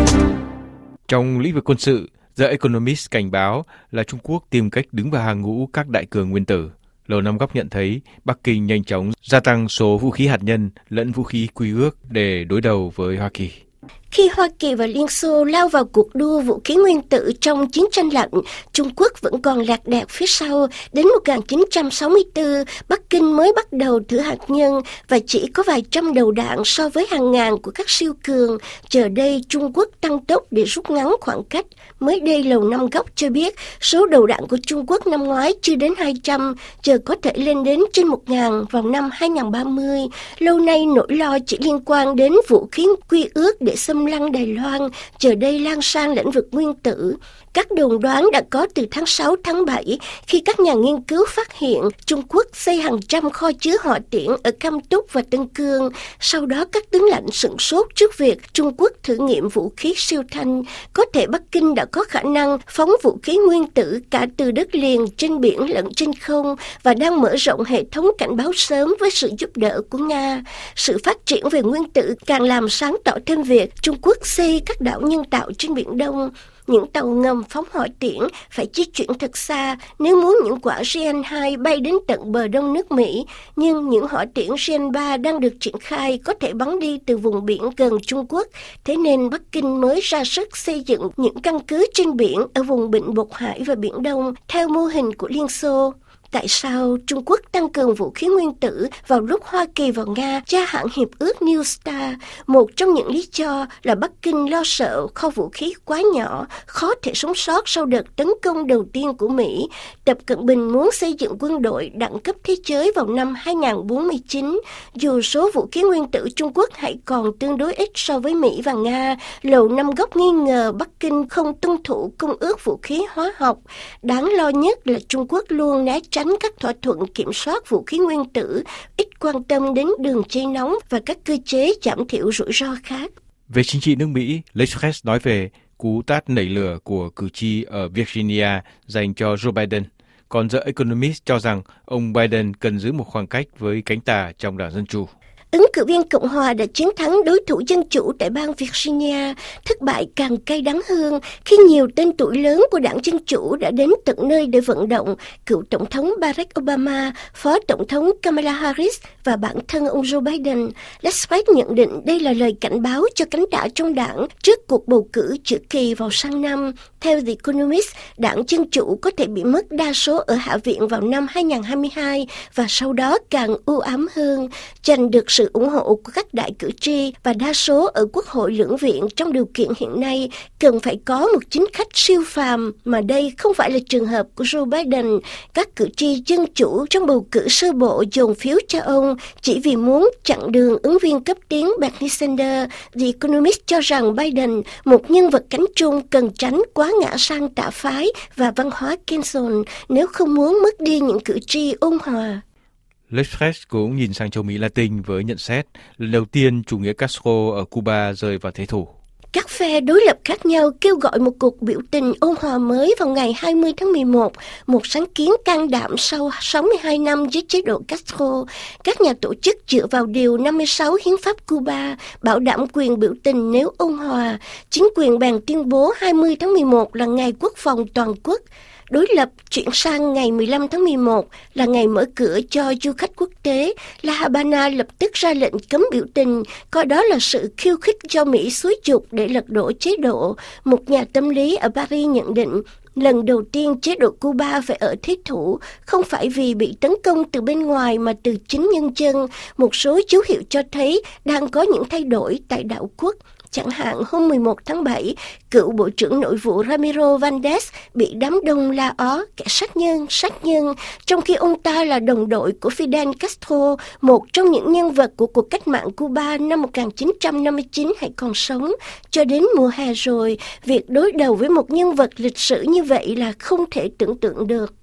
Trong lĩnh vực quân sự, The Economist cảnh báo là Trung Quốc tìm cách đứng vào hàng ngũ các đại cường nguyên tử. Lầu Năm Góc nhận thấy Bắc Kinh nhanh chóng gia tăng số vũ khí hạt nhân lẫn vũ khí quy ước để đối đầu với Hoa Kỳ. Khi Hoa Kỳ và Liên Xô lao vào cuộc đua vũ khí nguyên tử trong chiến tranh lạnh, Trung Quốc vẫn còn lạc đạc phía sau. Đến một nghìn chín trăm sáu mươi tư, Bắc Kinh mới bắt đầu thử hạt nhân và chỉ có vài trăm đầu đạn so với hàng ngàn của các siêu cường. Giờ đây, Trung Quốc tăng tốc để rút ngắn khoảng cách. Mới đây, Lầu Năm Góc cho biết số đầu đạn của Trung Quốc năm ngoái chưa đến hai trăm, giờ có thể lên đến trên một nghìn vào năm hai nghìn không trăm ba mươi. Lâu nay, nỗi lo chỉ liên quan đến vũ khí quy ước để xâm lăng Đài Loan, giờ đây lan sang lĩnh vực nguyên tử. Các đồn đoán đã có từ tháng sáu, tháng bảy khi các nhà nghiên cứu phát hiện Trung Quốc xây hàng trăm kho chứa hỏa tiễn ở Cam Túc và Tân Cương. Sau đó các tướng lãnh sửng sốt trước việc Trung Quốc thử nghiệm vũ khí siêu thanh. Có thể Bắc Kinh đã có khả năng phóng vũ khí nguyên tử cả từ đất liền, trên biển lẫn trên không và đang mở rộng hệ thống cảnh báo sớm với sự giúp đỡ của Nga. Sự phát triển về nguyên tử càng làm sáng tỏ thêm việc Trung Quốc xây các đảo nhân tạo trên Biển Đông. Những tàu ngầm phóng hỏa tiễn phải di chuyển thật xa nếu muốn những quả Ariane hai bay đến tận bờ đông nước Mỹ, nhưng những hỏa tiễn Ariane ba đang được triển khai có thể bắn đi từ vùng biển gần Trung Quốc, thế nên Bắc Kinh mới ra sức xây dựng những căn cứ trên biển ở vùng Vịnh Bột Hải và Biển Đông theo mô hình của Liên Xô. Tại sao Trung Quốc tăng cường vũ khí nguyên tử vào lúc Hoa Kỳ và Nga gia hạn hiệp ước New START? Một trong những lý do là Bắc Kinh lo sợ kho vũ khí quá nhỏ, khó thể sống sót sau đợt tấn công đầu tiên của Mỹ. Tập Cận Bình muốn xây dựng quân đội đẳng cấp thế giới vào năm hai nghìn không trăm bốn mươi chín. Dù số vũ khí nguyên tử Trung Quốc hãy còn tương đối ít so với Mỹ và Nga, Lầu Năm Góc nghi ngờ Bắc Kinh không tuân thủ Công ước Vũ khí Hóa học. Đáng lo nhất là Trung Quốc luôn né tránh các thỏa thuận kiểm soát vũ khí nguyên tử, ít quan tâm đến đường dây nóng và các cơ chế giảm thiểu rủi ro khác. Về chính trị nước Mỹ, L'Express nói về cú tát nảy lửa của cử tri ở Virginia dành cho Joe Biden, còn The Economist cho rằng ông Biden cần giữ một khoảng cách với cánh tả trong đảng Dân Chủ. Ứng cử viên Cộng hòa đã chiến thắng đối thủ Dân Chủ tại bang Virginia, thất bại càng cay đắng hơn khi nhiều tên tuổi lớn của đảng Dân Chủ đã đến tận nơi để vận động cựu Tổng thống Barack Obama, Phó Tổng thống Kamala Harris và bản thân ông Joe Biden. L'Express nhận định đây là lời cảnh báo cho cánh tả trong đảng trước cuộc bầu cử giữa kỳ vào sang năm. Theo The Economist, đảng Dân Chủ có thể bị mất đa số ở Hạ viện vào năm hai nghìn không trăm hai mươi hai và sau đó càng u ám hơn, giành được sự ủng hộ của các đại cử tri và đa số ở Quốc hội lưỡng viện trong điều kiện hiện nay cần phải có một chính khách siêu phàm, mà đây không phải là trường hợp của Joe Biden. Các cử tri Dân Chủ trong bầu cử sơ bộ dồn phiếu cho ông chỉ vì muốn chặn đường ứng viên cấp tiến Bernie Sanders. The Economist cho rằng Biden, một nhân vật cánh trung, cần tránh quá ngã sang tả phái và văn hóa cancel nếu không muốn mất đi những cử tri ôn hòa. L'Express cũng nhìn sang châu Mỹ Latin với nhận xét lần đầu tiên chủ nghĩa Castro ở Cuba rơi vào thế thủ. Các phe đối lập khác nhau kêu gọi một cuộc biểu tình ôn hòa mới vào ngày hai mươi tháng mười một, một sáng kiến can đảm sau sáu mươi hai năm dưới chế độ Castro. Các nhà tổ chức dựa vào điều năm mươi sáu Hiến pháp Cuba bảo đảm quyền biểu tình nếu ôn hòa. Chính quyền bèn tuyên bố hai mươi tháng mười một là ngày quốc phòng toàn quốc. Đối lập chuyển sang ngày mười lăm tháng mười một là ngày mở cửa cho du khách quốc tế. La Habana lập tức ra lệnh cấm biểu tình, coi đó là sự khiêu khích cho Mỹ xúi giục để lật đổ chế độ. Một nhà tâm lý ở Paris nhận định, lần đầu tiên chế độ Cuba phải ở thế thủ, không phải vì bị tấn công từ bên ngoài mà từ chính nhân dân. Một số dấu hiệu cho thấy đang có những thay đổi tại đảo quốc. Chẳng hạn hôm mười một tháng bảy, cựu Bộ trưởng Nội vụ Ramiro Valdez bị đám đông la ó kẻ sát nhân, sát nhân, trong khi ông ta là đồng đội của Fidel Castro, một trong những nhân vật của cuộc cách mạng Cuba năm một nghìn chín trăm năm mươi chín hay còn sống. Cho đến mùa hè rồi, việc đối đầu với một nhân vật lịch sử như vậy là không thể tưởng tượng được.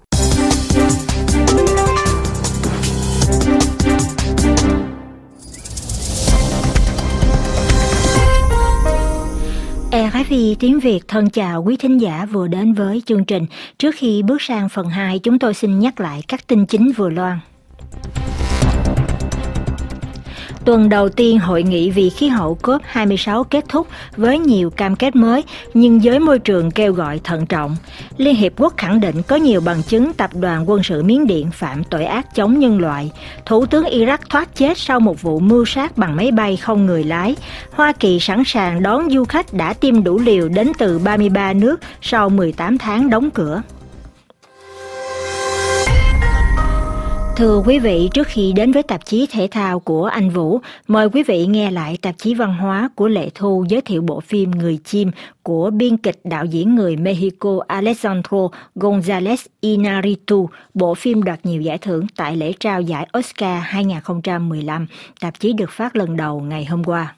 rờ ép i tiếng Việt thân chào quý thính giả vừa đến với chương trình. Trước khi bước sang phần hai, chúng tôi xin nhắc lại các tin chính vừa loan. Tuần đầu tiên hội nghị vì khí hậu cốp hai mươi sáu kết thúc với nhiều cam kết mới, nhưng giới môi trường kêu gọi thận trọng. Liên Hiệp Quốc khẳng định có nhiều bằng chứng tập đoàn quân sự Miến Điện phạm tội ác chống nhân loại. Thủ tướng Iraq thoát chết sau một vụ mưu sát bằng máy bay không người lái. Hoa Kỳ sẵn sàng đón du khách đã tiêm đủ liều đến từ ba mươi ba nước sau mười tám tháng đóng cửa. Thưa quý vị, trước khi đến với tạp chí thể thao của anh Vũ, mời quý vị nghe lại tạp chí văn hóa của Lệ Thu giới thiệu bộ phim Người Chim của biên kịch đạo diễn người Mexico Alejandro González Iñárritu, bộ phim đoạt nhiều giải thưởng tại lễ trao giải Oscar hai không một lăm. Tạp chí được phát lần đầu ngày hôm qua.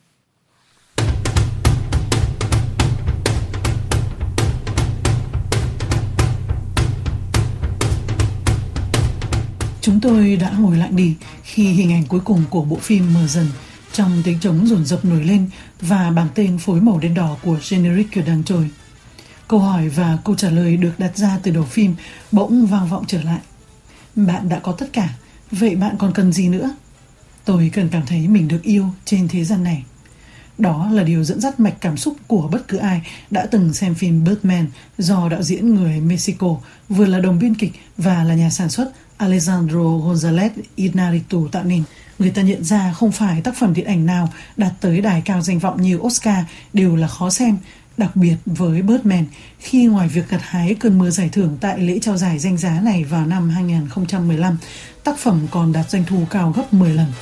Chúng tôi đã ngồi lặng đi khi hình ảnh cuối cùng của bộ phim mờ dần trong tiếng trống dồn dập nổi lên và bảng tên phối màu đen đỏ của generic đang trôi. Câu hỏi và câu trả lời được đặt ra từ đầu phim bỗng vang vọng trở lại. Bạn đã có tất cả, vậy bạn còn cần gì nữa? Tôi cần cảm thấy mình được yêu trên thế gian này. Đó là điều dẫn dắt mạch cảm xúc của bất cứ ai đã từng xem phim Birdman do đạo diễn người Mexico, vừa là đồng biên kịch và là nhà sản xuất Alejandro González Iñárritu tạo nên. Người ta nhận ra không phải tác phẩm điện ảnh nào đạt tới đài cao danh vọng như Oscar đều là khó xem, đặc biệt với Birdman, khi ngoài việc gặt hái cơn mưa giải thưởng tại lễ trao giải danh giá này vào năm hai không một lăm, tác phẩm còn đạt doanh thu cao gấp mười lần.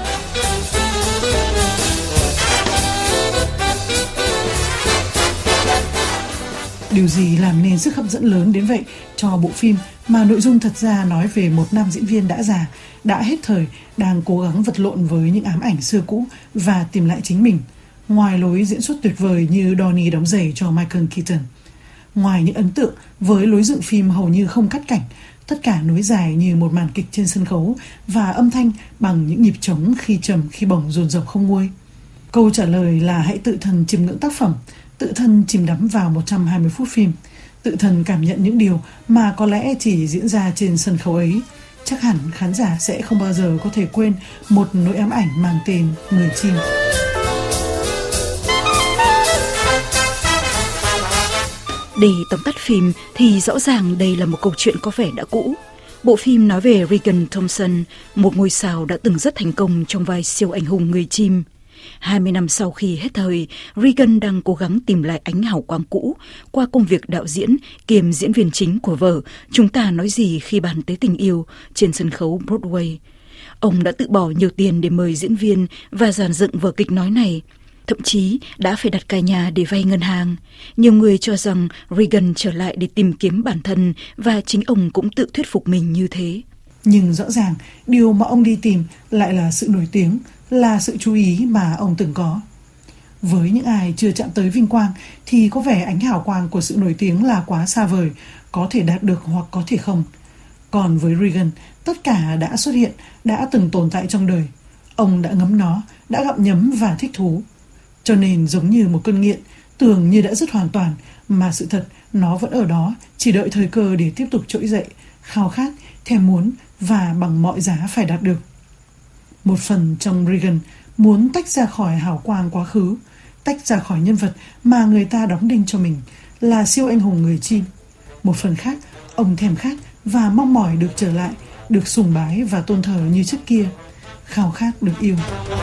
Điều gì làm nên sức hấp dẫn lớn đến vậy cho bộ phim mà nội dung thật ra nói về một nam diễn viên đã già, đã hết thời, đang cố gắng vật lộn với những ám ảnh xưa cũ và tìm lại chính mình, ngoài lối diễn xuất tuyệt vời như Donnie đóng giày cho Michael Keaton. Ngoài những ấn tượng với lối dựng phim hầu như không cắt cảnh, tất cả nối dài như một màn kịch trên sân khấu và âm thanh bằng những nhịp trống khi trầm khi bổng dồn dập không nguôi. Câu trả lời là hãy tự thân chiêm ngưỡng tác phẩm, tự thân chìm đắm vào một trăm hai mươi phút phim, tự thân cảm nhận những điều mà có lẽ chỉ diễn ra trên sân khấu ấy. Chắc hẳn khán giả sẽ không bao giờ có thể quên một nỗi ám ảnh mang tên Người Chim. Để tóm tắt phim thì rõ ràng đây là một câu chuyện có vẻ đã cũ. Bộ phim nói về Regan Thompson, một ngôi sao đã từng rất thành công trong vai siêu anh hùng Người Chim. hai mươi năm sau khi hết thời, Regan đang cố gắng tìm lại ánh hào quang cũ qua công việc đạo diễn kiêm diễn viên chính của vở Chúng ta nói gì khi bàn tới tình yêu trên sân khấu Broadway. Ông đã tự bỏ nhiều tiền để mời diễn viên và dàn dựng vở kịch nói này. Thậm chí đã phải đặt cả nhà để vay ngân hàng. Nhiều người cho rằng Regan trở lại để tìm kiếm bản thân và chính ông cũng tự thuyết phục mình như thế. Nhưng rõ ràng, điều mà ông đi tìm lại là sự nổi tiếng, là sự chú ý mà ông từng có. Với những ai chưa chạm tới vinh quang thì có vẻ ánh hào quang của sự nổi tiếng là quá xa vời, có thể đạt được hoặc có thể không. Còn với Regan, tất cả đã xuất hiện, đã từng tồn tại trong đời. Ông đã ngấm nó, đã gặm nhấm và thích thú. Cho nên giống như một cơn nghiện, tưởng như đã dứt hoàn toàn, mà sự thật nó vẫn ở đó, chỉ đợi thời cơ để tiếp tục trỗi dậy, khao khát, thèm muốn và bằng mọi giá phải đạt được. Một phần trong Regan muốn tách ra khỏi hào quang quá khứ, tách ra khỏi nhân vật mà người ta đóng đinh cho mình là siêu anh hùng Người Chim. Một phần khác, ông thèm khát và mong mỏi được trở lại, được sùng bái và tôn thờ như trước kia, khao khát được yêu.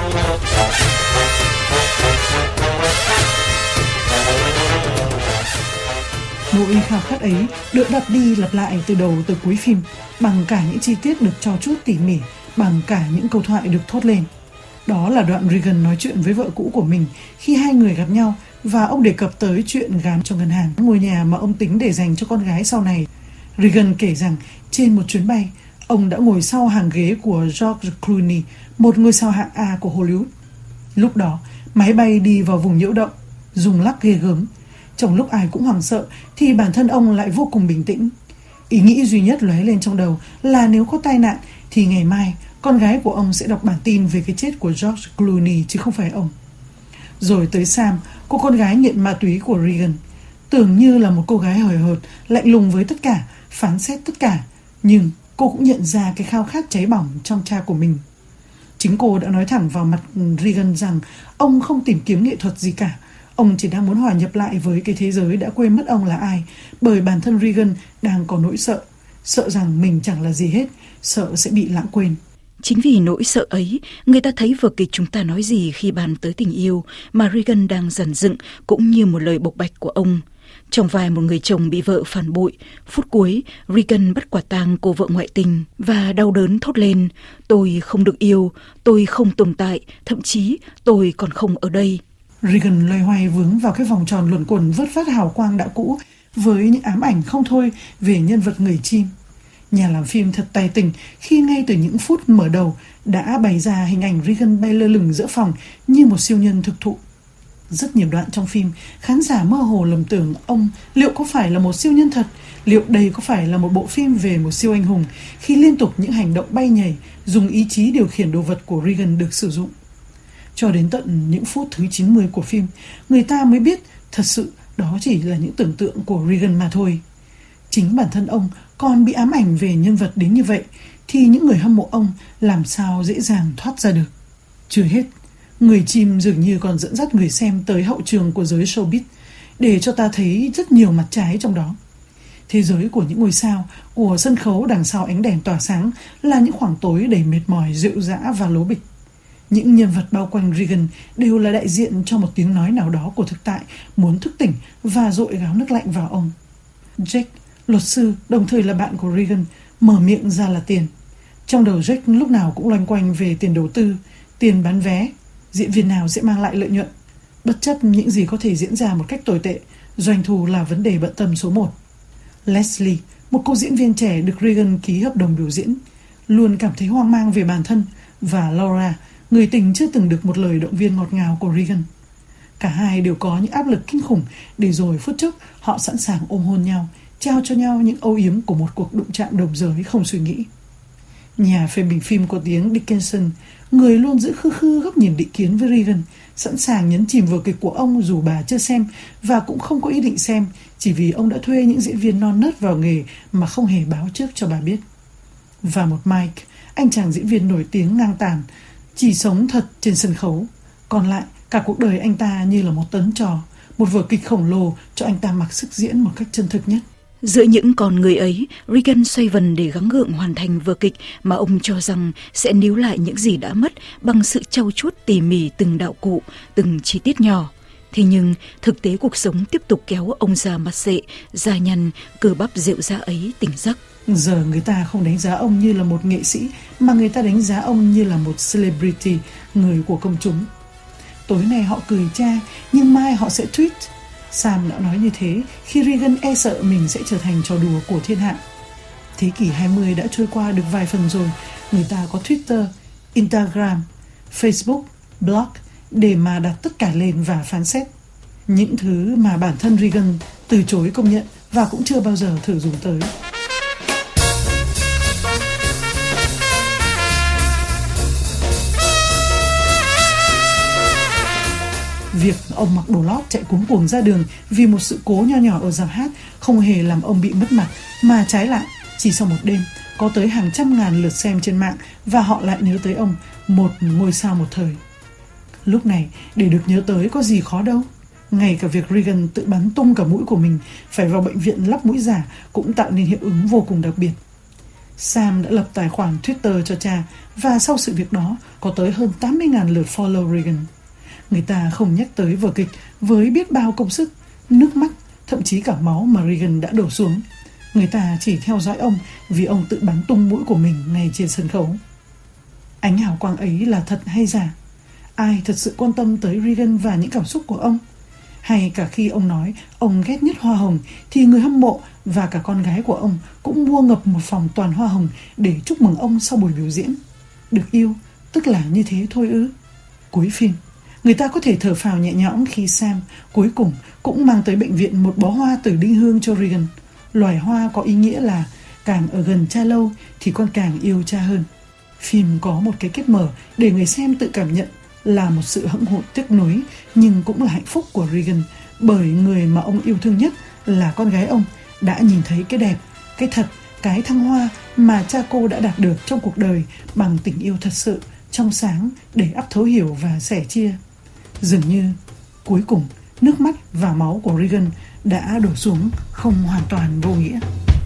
Nỗi khao khát ấy được lặp đi lặp lại từ đầu tới cuối phim, bằng cả những chi tiết được trau chuốt tỉ mỉ, bằng cả những câu thoại được thốt lên. Đó là đoạn Regan nói chuyện với vợ cũ của mình khi hai người gặp nhau và ông đề cập tới chuyện gán cho ngân hàng ngôi nhà mà ông tính để dành cho con gái sau này. Regan kể rằng trên một chuyến bay, ông đã ngồi sau hàng ghế của George Clooney, một ngôi sao hạng A của Hollywood. Lúc đó, máy bay đi vào vùng nhiễu động, rung lắc ghê gớm. Trong lúc ai cũng hoảng sợ thì bản thân ông lại vô cùng bình tĩnh. Ý nghĩ duy nhất lóe lên trong đầu là nếu có tai nạn thì ngày mai con gái của ông sẽ đọc bản tin về cái chết của George Clooney chứ không phải ông. Rồi tới Sam, cô con gái nghiện ma túy của Regan. Tưởng như là một cô gái hời hợt, lạnh lùng với tất cả, phán xét tất cả. Nhưng cô cũng nhận ra cái khao khát cháy bỏng trong cha của mình. Chính cô đã nói thẳng vào mặt Reagan rằng ông không tìm kiếm nghệ thuật gì cả. Ông chỉ đang muốn hòa nhập lại với cái thế giới đã quên mất ông là ai, bởi bản thân Reagan đang có nỗi sợ, sợ rằng mình chẳng là gì hết, sợ sẽ bị lãng quên. Chính vì nỗi sợ ấy, người ta thấy vở kịch Chúng ta nói gì khi bàn tới tình yêu mà Reagan đang dần dựng cũng như một lời bộc bạch của ông. Trong vai một người chồng bị vợ phản bội, phút cuối, Reagan bắt quả tang cô vợ ngoại tình và đau đớn thốt lên: tôi không được yêu, tôi không tồn tại, thậm chí tôi còn không ở đây. Reagan loay hoay vướng vào cái vòng tròn luẩn quẩn vớt vát hào quang đã cũ với những ám ảnh không thôi về nhân vật người chim. Nhà làm phim thật tài tình khi ngay từ những phút mở đầu đã bày ra hình ảnh Reagan bay lơ lửng giữa phòng như một siêu nhân thực thụ. Rất nhiều đoạn trong phim, khán giả mơ hồ lầm tưởng ông liệu có phải là một siêu nhân thật, liệu đây có phải là một bộ phim về một siêu anh hùng khi liên tục những hành động bay nhảy, dùng ý chí điều khiển đồ vật của Reagan được sử dụng. Cho đến tận những phút thứ chín mươi của phim, người ta mới biết thật sự đó chỉ là những tưởng tượng của Reagan mà thôi. Chính bản thân ông còn bị ám ảnh về nhân vật đến như vậy, thì những người hâm mộ ông làm sao dễ dàng thoát ra được. Chưa hết, người chim dường như còn dẫn dắt người xem tới hậu trường của giới showbiz để cho ta thấy rất nhiều mặt trái trong đó. Thế giới của những ngôi sao, của sân khấu đằng sau ánh đèn tỏa sáng là những khoảng tối đầy mệt mỏi, rệu rã và lố bịch. Những nhân vật bao quanh Reagan đều là đại diện cho một tiếng nói nào đó của thực tại muốn thức tỉnh và dội gáo nước lạnh vào ông. Jack, luật sư, đồng thời là bạn của Reagan, mở miệng ra là tiền. Trong đầu Jack lúc nào cũng loanh quanh về tiền đầu tư, tiền bán vé, diễn viên nào sẽ mang lại lợi nhuận. Bất chấp những gì có thể diễn ra một cách tồi tệ, doanh thu là vấn đề bận tâm số một. Leslie, một cô diễn viên trẻ được Reagan ký hợp đồng biểu diễn, luôn cảm thấy hoang mang về bản thân, và Laura, người tình chưa từng được một lời động viên ngọt ngào của Reagan. Cả hai đều có những áp lực kinh khủng, để rồi phút chốc họ sẵn sàng ôm hôn nhau, trao cho nhau những âu yếm của một cuộc đụng chạm đồng giới không suy nghĩ. Nhà phê bình phim có tiếng Dickinson, người luôn giữ khư khư góc nhìn định kiến với Reagan, sẵn sàng nhấn chìm vở kịch của ông dù bà chưa xem và cũng không có ý định xem, chỉ vì ông đã thuê những diễn viên non nớt vào nghề mà không hề báo trước cho bà biết. Và một Mike, anh chàng diễn viên nổi tiếng ngang tàn, chỉ sống thật trên sân khấu, còn lại cả cuộc đời anh ta như là một tấn trò, một vở kịch khổng lồ cho anh ta mặc sức diễn một cách chân thực nhất. Giữa những con người ấy, Reagan xoay vần để gắng gượng hoàn thành vở kịch mà ông cho rằng sẽ níu lại những gì đã mất bằng sự trau chuốt tỉ mỉ từng đạo cụ, từng chi tiết nhỏ. Thế nhưng, thực tế cuộc sống tiếp tục kéo ông già mặt sệ, da nhăn, cơ bắp rệu rã ấy tỉnh giấc. Giờ người ta không đánh giá ông như là một nghệ sĩ, mà người ta đánh giá ông như là một celebrity, người của công chúng. Tối nay họ cười cha, nhưng mai họ sẽ tweet. Sam đã nói như thế khi Reagan e sợ mình sẽ trở thành trò đùa của thiên hạ. Thế kỷ hai mươi đã trôi qua được vài phần rồi, người ta có Twitter, Instagram, Facebook, blog để mà đặt tất cả lên và phán xét. Những thứ mà bản thân Reagan từ chối công nhận và cũng chưa bao giờ thử dùng tới. Việc ông mặc đồ lót chạy cuống cuồng ra đường vì một sự cố nho nhỏ ở giảp hát không hề làm ông bị mất mặt, mà trái lại, chỉ sau một đêm, có tới hàng trăm ngàn lượt xem trên mạng và họ lại nhớ tới ông, một ngôi sao một thời. Lúc này, để được nhớ tới có gì khó đâu. Ngay cả việc Reagan tự bắn tung cả mũi của mình, phải vào bệnh viện lắp mũi giả cũng tạo nên hiệu ứng vô cùng đặc biệt. Sam đã lập tài khoản Twitter cho cha và sau sự việc đó có tới hơn tám mươi ngàn lượt follow Reagan. Người ta không nhắc tới vở kịch với biết bao công sức, nước mắt, thậm chí cả máu mà Reagan đã đổ xuống. Người ta chỉ theo dõi ông vì ông tự bắn tung mũi của mình ngay trên sân khấu. Ánh hào quang ấy là thật hay giả? Ai thật sự quan tâm tới Reagan và những cảm xúc của ông? Hay cả khi ông nói ông ghét nhất hoa hồng thì người hâm mộ và cả con gái của ông cũng mua ngập một phòng toàn hoa hồng để chúc mừng ông sau buổi biểu diễn? Được yêu, tức là như thế thôi ư? Cuối phim, người ta có thể thở phào nhẹ nhõm khi Sam cuối cùng cũng mang tới bệnh viện một bó hoa từ đinh hương cho Reagan. Loài hoa có ý nghĩa là càng ở gần cha lâu thì con càng yêu cha hơn. Phim có một cái kết mở để người xem tự cảm nhận là một sự hững hụt tiếc nuối, nhưng cũng là hạnh phúc của Reagan, bởi người mà ông yêu thương nhất là con gái ông đã nhìn thấy cái đẹp, cái thật, cái thăng hoa mà cha cô đã đạt được trong cuộc đời bằng tình yêu thật sự, trong sáng, để ắp thấu hiểu và sẻ chia. Dường như, cuối cùng, nước mắt và máu của Reagan đã đổ xuống không hoàn toàn vô nghĩa.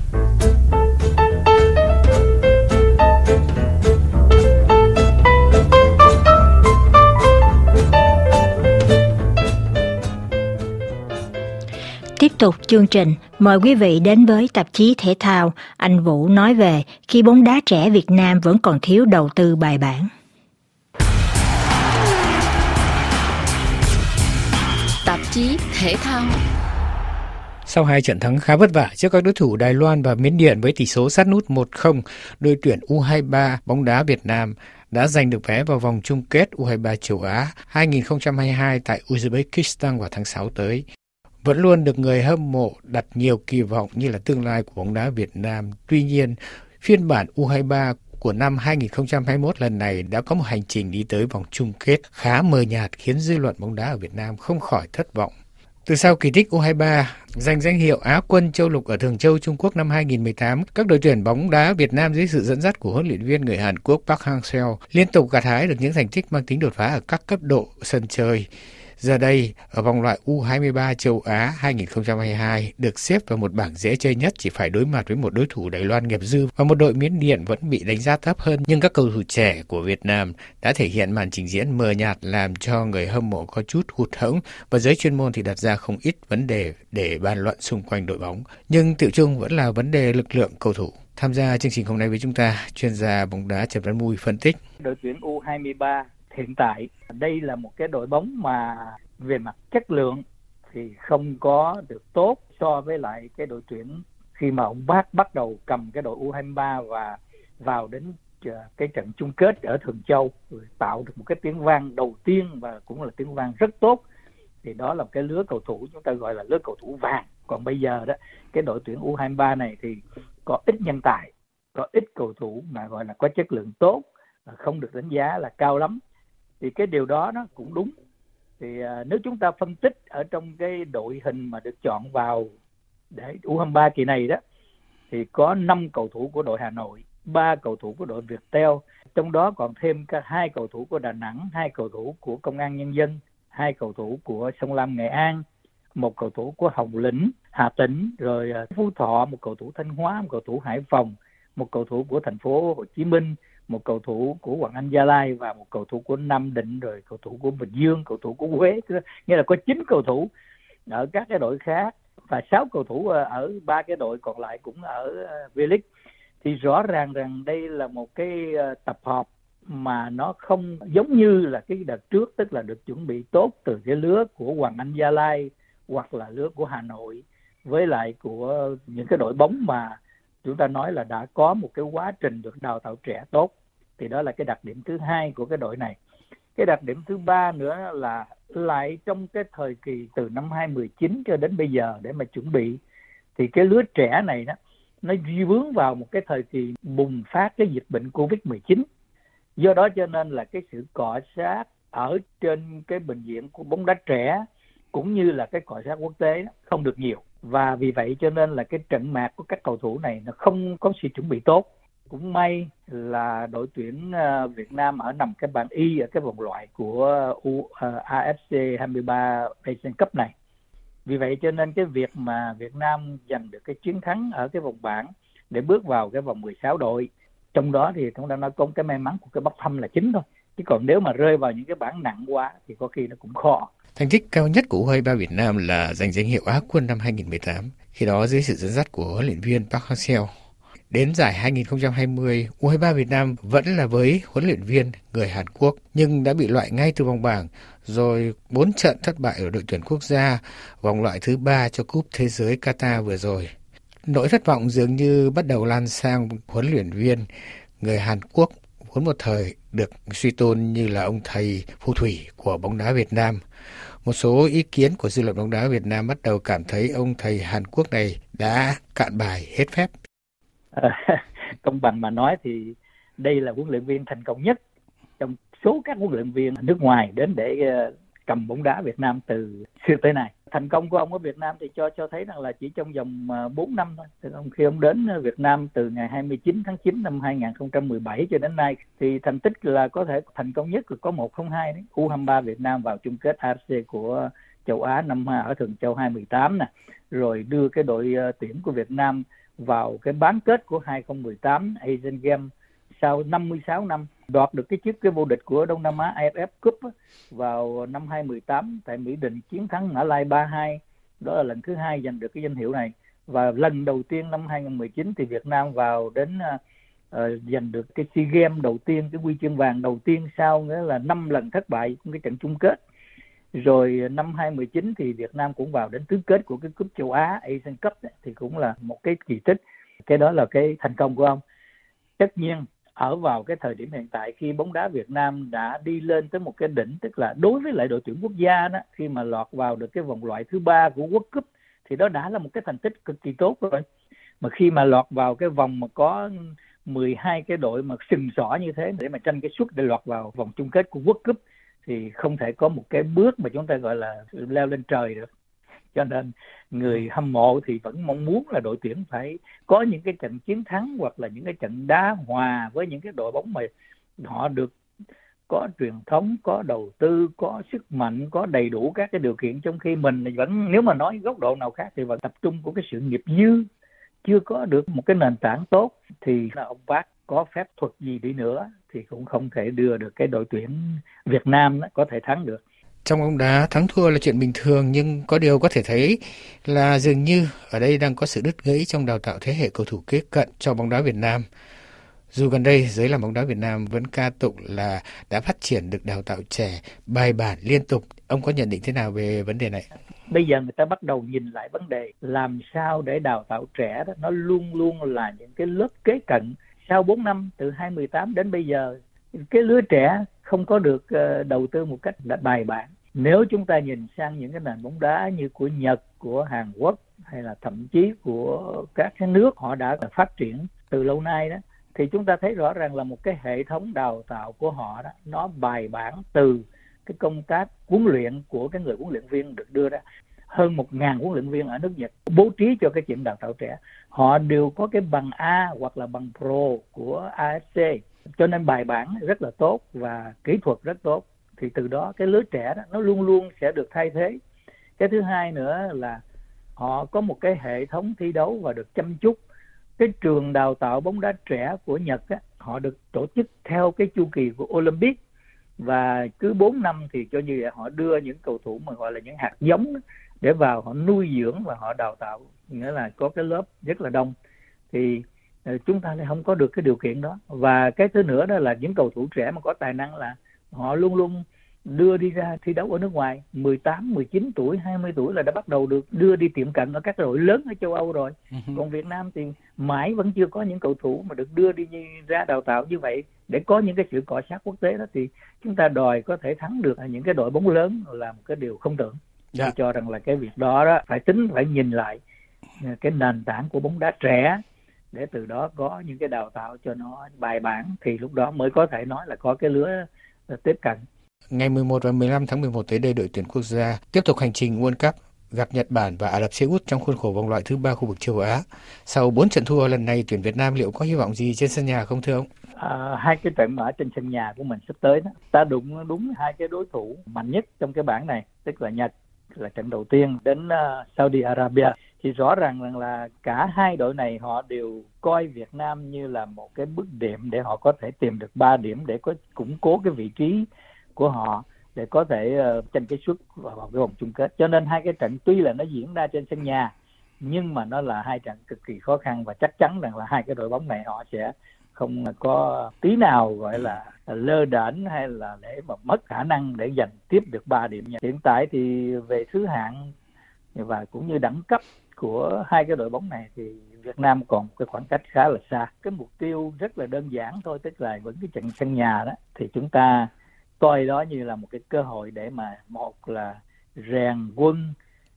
Tiếp tục chương trình, mời quý vị đến với tạp chí thể thao. Anh Vũ nói về khi bóng đá trẻ Việt Nam vẫn còn thiếu đầu tư bài bản. Tạp chí thể thao. Sau hai trận thắng khá vất vả trước các đối thủ Đài Loan và Miến Điện với tỷ số sát nút một không, đội tuyển u hai ba bóng đá Việt Nam đã giành được vé vào vòng chung kết u hai ba châu Á hai không hai hai tại Uzbekistan vào tháng sáu tới. Vẫn luôn được người hâm mộ đặt nhiều kỳ vọng như là tương lai của bóng đá Việt Nam. Tuy nhiên, phiên bản u hai ba của năm hai không hai mốt lần này đã có một hành trình đi tới vòng chung kết khá mờ nhạt, khiến dư luận bóng đá ở Việt Nam không khỏi thất vọng. Từ sau kỳ tích u hai ba giành danh hiệu Á quân châu lục ở Thường Châu, Trung Quốc năm hai không một tám, các đội tuyển bóng đá Việt Nam dưới sự dẫn dắt của huấn luyện viên người Hàn Quốc Park Hang-seo liên tục gặt hái được những thành tích mang tính đột phá ở các cấp độ sân chơi. Giờ đây, ở vòng loại u hai ba châu Á hai không hai hai được xếp vào một bảng dễ chơi nhất, chỉ phải đối mặt với một đối thủ Đài Loan nghiệp dư và một đội Miến Điện vẫn bị đánh giá thấp hơn. Nhưng các cầu thủ trẻ của Việt Nam đã thể hiện màn trình diễn mờ nhạt làm cho người hâm mộ có chút hụt hẫng, và giới chuyên môn thì đặt ra không ít vấn đề để bàn luận xung quanh đội bóng. Nhưng tựu chung vẫn là vấn đề lực lượng cầu thủ. Tham gia chương trình hôm nay với chúng ta, chuyên gia bóng đá Trần Văn Mui phân tích. Đội tuyển u hai ba hiện tại đây là một cái đội bóng mà về mặt chất lượng thì không có được tốt so với lại cái đội tuyển khi mà ông Park bắt đầu cầm cái đội u hai ba và vào đến cái trận chung kết ở Thường Châu, rồi tạo được một cái tiếng vang đầu tiên và cũng là tiếng vang rất tốt. Thì đó là cái lứa cầu thủ chúng ta gọi là lứa cầu thủ vàng. Còn bây giờ đó, cái đội tuyển u hai ba này thì có ít nhân tài, có ít cầu thủ mà gọi là có chất lượng tốt, không được đánh giá là cao lắm. Thì cái điều đó nó cũng đúng. Thì à, nếu chúng ta phân tích ở trong cái đội hình mà được chọn vào để u hai ba kỳ này đó, thì có năm cầu thủ của đội Hà Nội, ba cầu thủ của đội Viettel, trong đó còn thêm cả hai cầu thủ của Đà Nẵng, hai cầu thủ của Công an Nhân dân, hai cầu thủ của Sông Lam Nghệ An, một cầu thủ của Hồng Lĩnh Hà Tĩnh, rồi Phú Thọ, một cầu thủ Thanh Hóa, một cầu thủ Hải Phòng, một cầu thủ của thành phố Hồ Chí Minh, một cầu thủ của Hoàng Anh Gia Lai và một cầu thủ của Nam Định, rồi cầu thủ của Bình Dương, cầu thủ của Huế. Nghĩa là có chín cầu thủ ở các cái đội khác và sáu cầu thủ ở ba cái đội còn lại cũng ở V-League. Thì rõ ràng rằng đây là một cái tập hợp mà nó không giống như là cái đợt trước, tức là được chuẩn bị tốt từ cái lứa của Hoàng Anh Gia Lai hoặc là lứa của Hà Nội với lại của những cái đội bóng mà chúng ta nói là đã có một cái quá trình được đào tạo trẻ tốt. Thì đó là cái đặc điểm thứ hai của cái đội này. Cái đặc điểm thứ ba nữa là lại trong cái thời kỳ từ năm hai không một chín cho đến bây giờ để mà chuẩn bị, thì cái lứa trẻ này đó nó vướng vào một cái thời kỳ bùng phát cái dịch bệnh covid mười chín. Do đó cho nên là cái sự cọ sát ở trên cái bệnh viện của bóng đá trẻ cũng như là cái cọ sát quốc tế đó, không được nhiều. Và vì vậy cho nên là cái trận mạc của các cầu thủ này nó không có sự chuẩn bị tốt. Cũng may là đội tuyển Việt Nam ở nằm cái bảng Y ở cái vòng loại của a ép xê hai mươi ba Asian Cup này. Vì vậy cho nên cái việc mà Việt Nam giành được cái chiến thắng ở cái vòng bảng để bước vào cái vòng mười sáu đội, trong đó thì chúng ta nói có cái may mắn của cái bốc thăm là chính thôi. Chứ còn nếu mà rơi vào những cái bảng nặng quá thì có khi nó cũng khó. Thành tích cao nhất của u hai ba Việt Nam là giành danh hiệu Á quân năm hai không một tám, khi đó dưới sự dẫn dắt của huấn luyện viên Park Hang-seo. Đến giải hai không hai không, u hai ba Việt Nam vẫn là với huấn luyện viên người Hàn Quốc nhưng đã bị loại ngay từ vòng bảng, rồi bốn trận thất bại ở đội tuyển quốc gia vòng loại thứ ba cho Cúp Thế giới Qatar vừa rồi. Nỗi thất vọng dường như bắt đầu lan sang huấn luyện viên người Hàn Quốc vốn một thời được suy tôn như là ông thầy phù thủy của bóng đá Việt Nam. Một số ý kiến của dư luận bóng đá Việt Nam bắt đầu cảm thấy ông thầy Hàn Quốc này đã cạn bài hết phép. À, công bằng mà nói thì đây là huấn luyện viên thành công nhất trong số các huấn luyện viên nước ngoài đến để cầm bóng đá Việt Nam từ xưa tới nay. Thành công của ông ở Việt Nam thì cho cho thấy rằng là chỉ trong vòng bốn năm thôi. Thì ông khi ông đến Việt Nam từ ngày hai mươi chín tháng chín năm hai nghìn không trăm mười bảy cho đến nay thì thành tích là có thể thành công nhất là có một không hai đấy. U hai mươi ba Việt Nam vào chung kết a ép xê của châu Á năm ở Thường Châu hai mười tám nè, rồi đưa cái đội tuyển của Việt Nam vào cái bán kết của hai không một tám Asian Games sau năm mươi sáu năm, đoạt được cái chức cái vô địch của Đông Nam Á a ép ép Cup vào năm hai không một tám tại Mỹ Đình, chiến thắng Mã Lai ba hai. Đó là lần thứ hai giành được cái danh hiệu này. Và lần đầu tiên năm hai không một chín thì Việt Nam vào đến uh, giành được cái SEA Games đầu tiên, cái huy chương vàng đầu tiên sau nghĩa là năm lần thất bại trong cái trận chung kết. Rồi năm hai không một chín thì Việt Nam cũng vào đến tứ kết của cái cúp châu Á Asian Cup ấy, thì cũng là một cái kỳ tích. Cái đó là cái thành công của ông. Tất nhiên ở vào cái thời điểm hiện tại khi bóng đá Việt Nam đã đi lên tới một cái đỉnh, tức là đối với lại đội tuyển quốc gia đó, khi mà lọt vào được cái vòng loại thứ ba của World Cup thì đó đã là một cái thành tích cực kỳ tốt rồi. Mà khi mà lọt vào cái vòng mà có mười hai cái đội mà sừng sỏ như thế để mà tranh cái suất để lọt vào vòng chung kết của World Cup thì không thể có một cái bước mà chúng ta gọi là leo lên trời được. Cho nên người hâm mộ thì vẫn mong muốn là đội tuyển phải có những cái trận chiến thắng hoặc là những cái trận đá hòa với những cái đội bóng mà họ được có truyền thống, có đầu tư, có sức mạnh, có đầy đủ các cái điều kiện, trong khi mình vẫn, nếu mà nói góc độ nào khác thì vẫn tập trung của cái sự nghiệp dư, chưa có được một cái nền tảng tốt thì là ông Park có phép thuật gì đi nữa thì cũng không thể đưa được cái đội tuyển Việt Nam có thể thắng được. Trong bóng đá, thắng thua là chuyện bình thường, nhưng có điều có thể thấy là dường như ở đây đang có sự đứt gãy trong đào tạo thế hệ cầu thủ kế cận cho bóng đá Việt Nam. Dù gần đây giới làm bóng đá Việt Nam vẫn ca tụng là đã phát triển được đào tạo trẻ bài bản liên tục. Ông có nhận định thế nào về vấn đề này? Bây giờ người ta bắt đầu nhìn lại vấn đề làm sao để đào tạo trẻ đó, nó luôn luôn là những cái lớp kế cận. Sau bốn năm từ hai không một tám đến bây giờ, cái lứa trẻ không có được đầu tư một cách bài bản. Nếu chúng ta nhìn sang những cái nền bóng đá như của Nhật, của Hàn Quốc hay là thậm chí của các cái nước họ đã phát triển từ lâu nay đó, thì chúng ta thấy rõ ràng là một cái hệ thống đào tạo của họ đó nó bài bản từ cái công tác huấn luyện của cái người huấn luyện viên được đưa ra. Hơn một ngàn huấn luyện viên ở nước Nhật bố trí cho cái chuyện đào tạo trẻ. Họ đều có cái bằng A hoặc là bằng Pro của a ép xê, cho nên bài bản rất là tốt và kỹ thuật rất tốt. Thì từ đó cái lứa trẻ đó nó luôn luôn sẽ được thay thế. Cái thứ hai nữa là họ có một cái hệ thống thi đấu và được chăm chút. Cái trường đào tạo bóng đá trẻ của Nhật á, họ được tổ chức theo cái chu kỳ của Olympic, và cứ bốn năm thì cho như vậy họ đưa những cầu thủ mà gọi là những hạt giống đó, để vào họ nuôi dưỡng và họ đào tạo, nghĩa là có cái lớp rất là đông. Thì chúng ta lại không có được cái điều kiện đó. Và cái thứ nữa đó là những cầu thủ trẻ mà có tài năng là họ luôn luôn đưa đi ra thi đấu ở nước ngoài. Mười tám, mười chín tuổi, hai mươi tuổi là đã bắt đầu được đưa đi tiệm cận ở các đội lớn ở châu Âu rồi. Uh-huh. Còn Việt Nam thì mãi vẫn chưa có những cầu thủ mà được đưa đi như, ra đào tạo như vậy để có những cái sự cọ sát quốc tế đó, thì chúng ta đòi có thể thắng được những cái đội bóng lớn là một cái điều không tưởng. Yeah. Tôi cho rằng là cái việc đó, đó phải tính, phải nhìn lại cái nền tảng của bóng đá trẻ để từ đó có những cái đào tạo cho nó bài bản, thì lúc đó mới có thể nói là có cái lứa tiếp cận. Ngày mười một và mười lăm tháng mười một tới đây, đội tuyển quốc gia tiếp tục hành trình World Cup gặp Nhật Bản và Ả Rập Xê Út trong khuôn khổ vòng loại thứ ba khu vực châu Á. Sau bốn trận thua lần này, tuyển Việt Nam liệu có hy vọng gì trên sân nhà không thưa ông? À, hai cái trận mở trên sân nhà của mình sắp tới đó, ta đụng đúng hai cái đối thủ mạnh nhất trong cái bảng này, tức là Nhật là trận đầu tiên đến uh, Saudi Arabia. Thì rõ ràng rằng là cả hai đội này họ đều coi Việt Nam như là một cái bước đệm để họ có thể tìm được ba điểm để có củng cố cái vị trí của họ để có thể uh, tranh cái suất vào, vào cái vòng chung kết. Cho nên hai cái trận tuy là nó diễn ra trên sân nhà nhưng mà nó là hai trận cực kỳ khó khăn, và chắc chắn rằng là hai cái đội bóng này họ sẽ không có tí nào gọi là lơ đễnh hay là để mà mất khả năng để giành tiếp được ba điểm. Hiện tại thì về thứ hạng và cũng như đẳng cấp của hai cái đội bóng này thì Việt Nam còn cái khoảng cách khá là xa. Cái mục tiêu rất là đơn giản thôi, tức là vẫn cái trận sân nhà đó thì chúng ta coi đó như là một cái cơ hội để mà một là rèn quân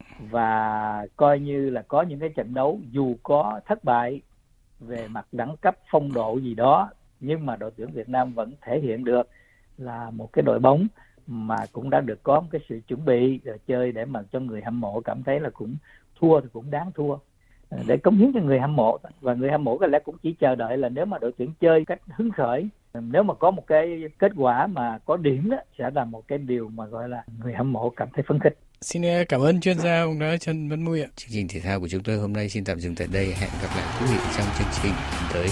và coi như là có những cái trận đấu dù có thất bại về mặt đẳng cấp, phong độ gì đó, nhưng mà đội tuyển Việt Nam vẫn thể hiện được là một cái đội bóng mà cũng đã được có một cái sự chuẩn bị rồi chơi để mà cho người hâm mộ cảm thấy là cũng thua thì cũng đáng thua, để cống hiến cho người hâm mộ. Và người hâm mộ có lẽ cũng chỉ chờ đợi là nếu mà đội tuyển chơi cách hứng khởi, nếu mà có một cái kết quả mà có điểm đó, sẽ là một cái điều mà gọi là người hâm mộ cảm thấy phấn khích. Xin cảm ơn chuyên gia bóng đá Trần Văn Mui ạ. Chương trình thể thao của chúng tôi hôm nay xin tạm dừng tại đây. Hẹn gặp lại quý vị trong chương trình tới.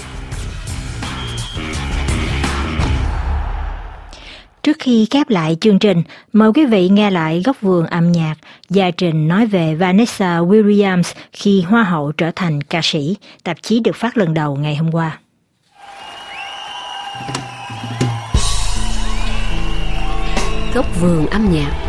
Trước khi khép lại chương trình, mời quý vị nghe lại góc vườn âm nhạc. Gia Trình nói về Vanessa Williams khi Hoa hậu trở thành ca sĩ. Tạp chí được phát lần đầu ngày hôm qua. Góc vườn âm nhạc.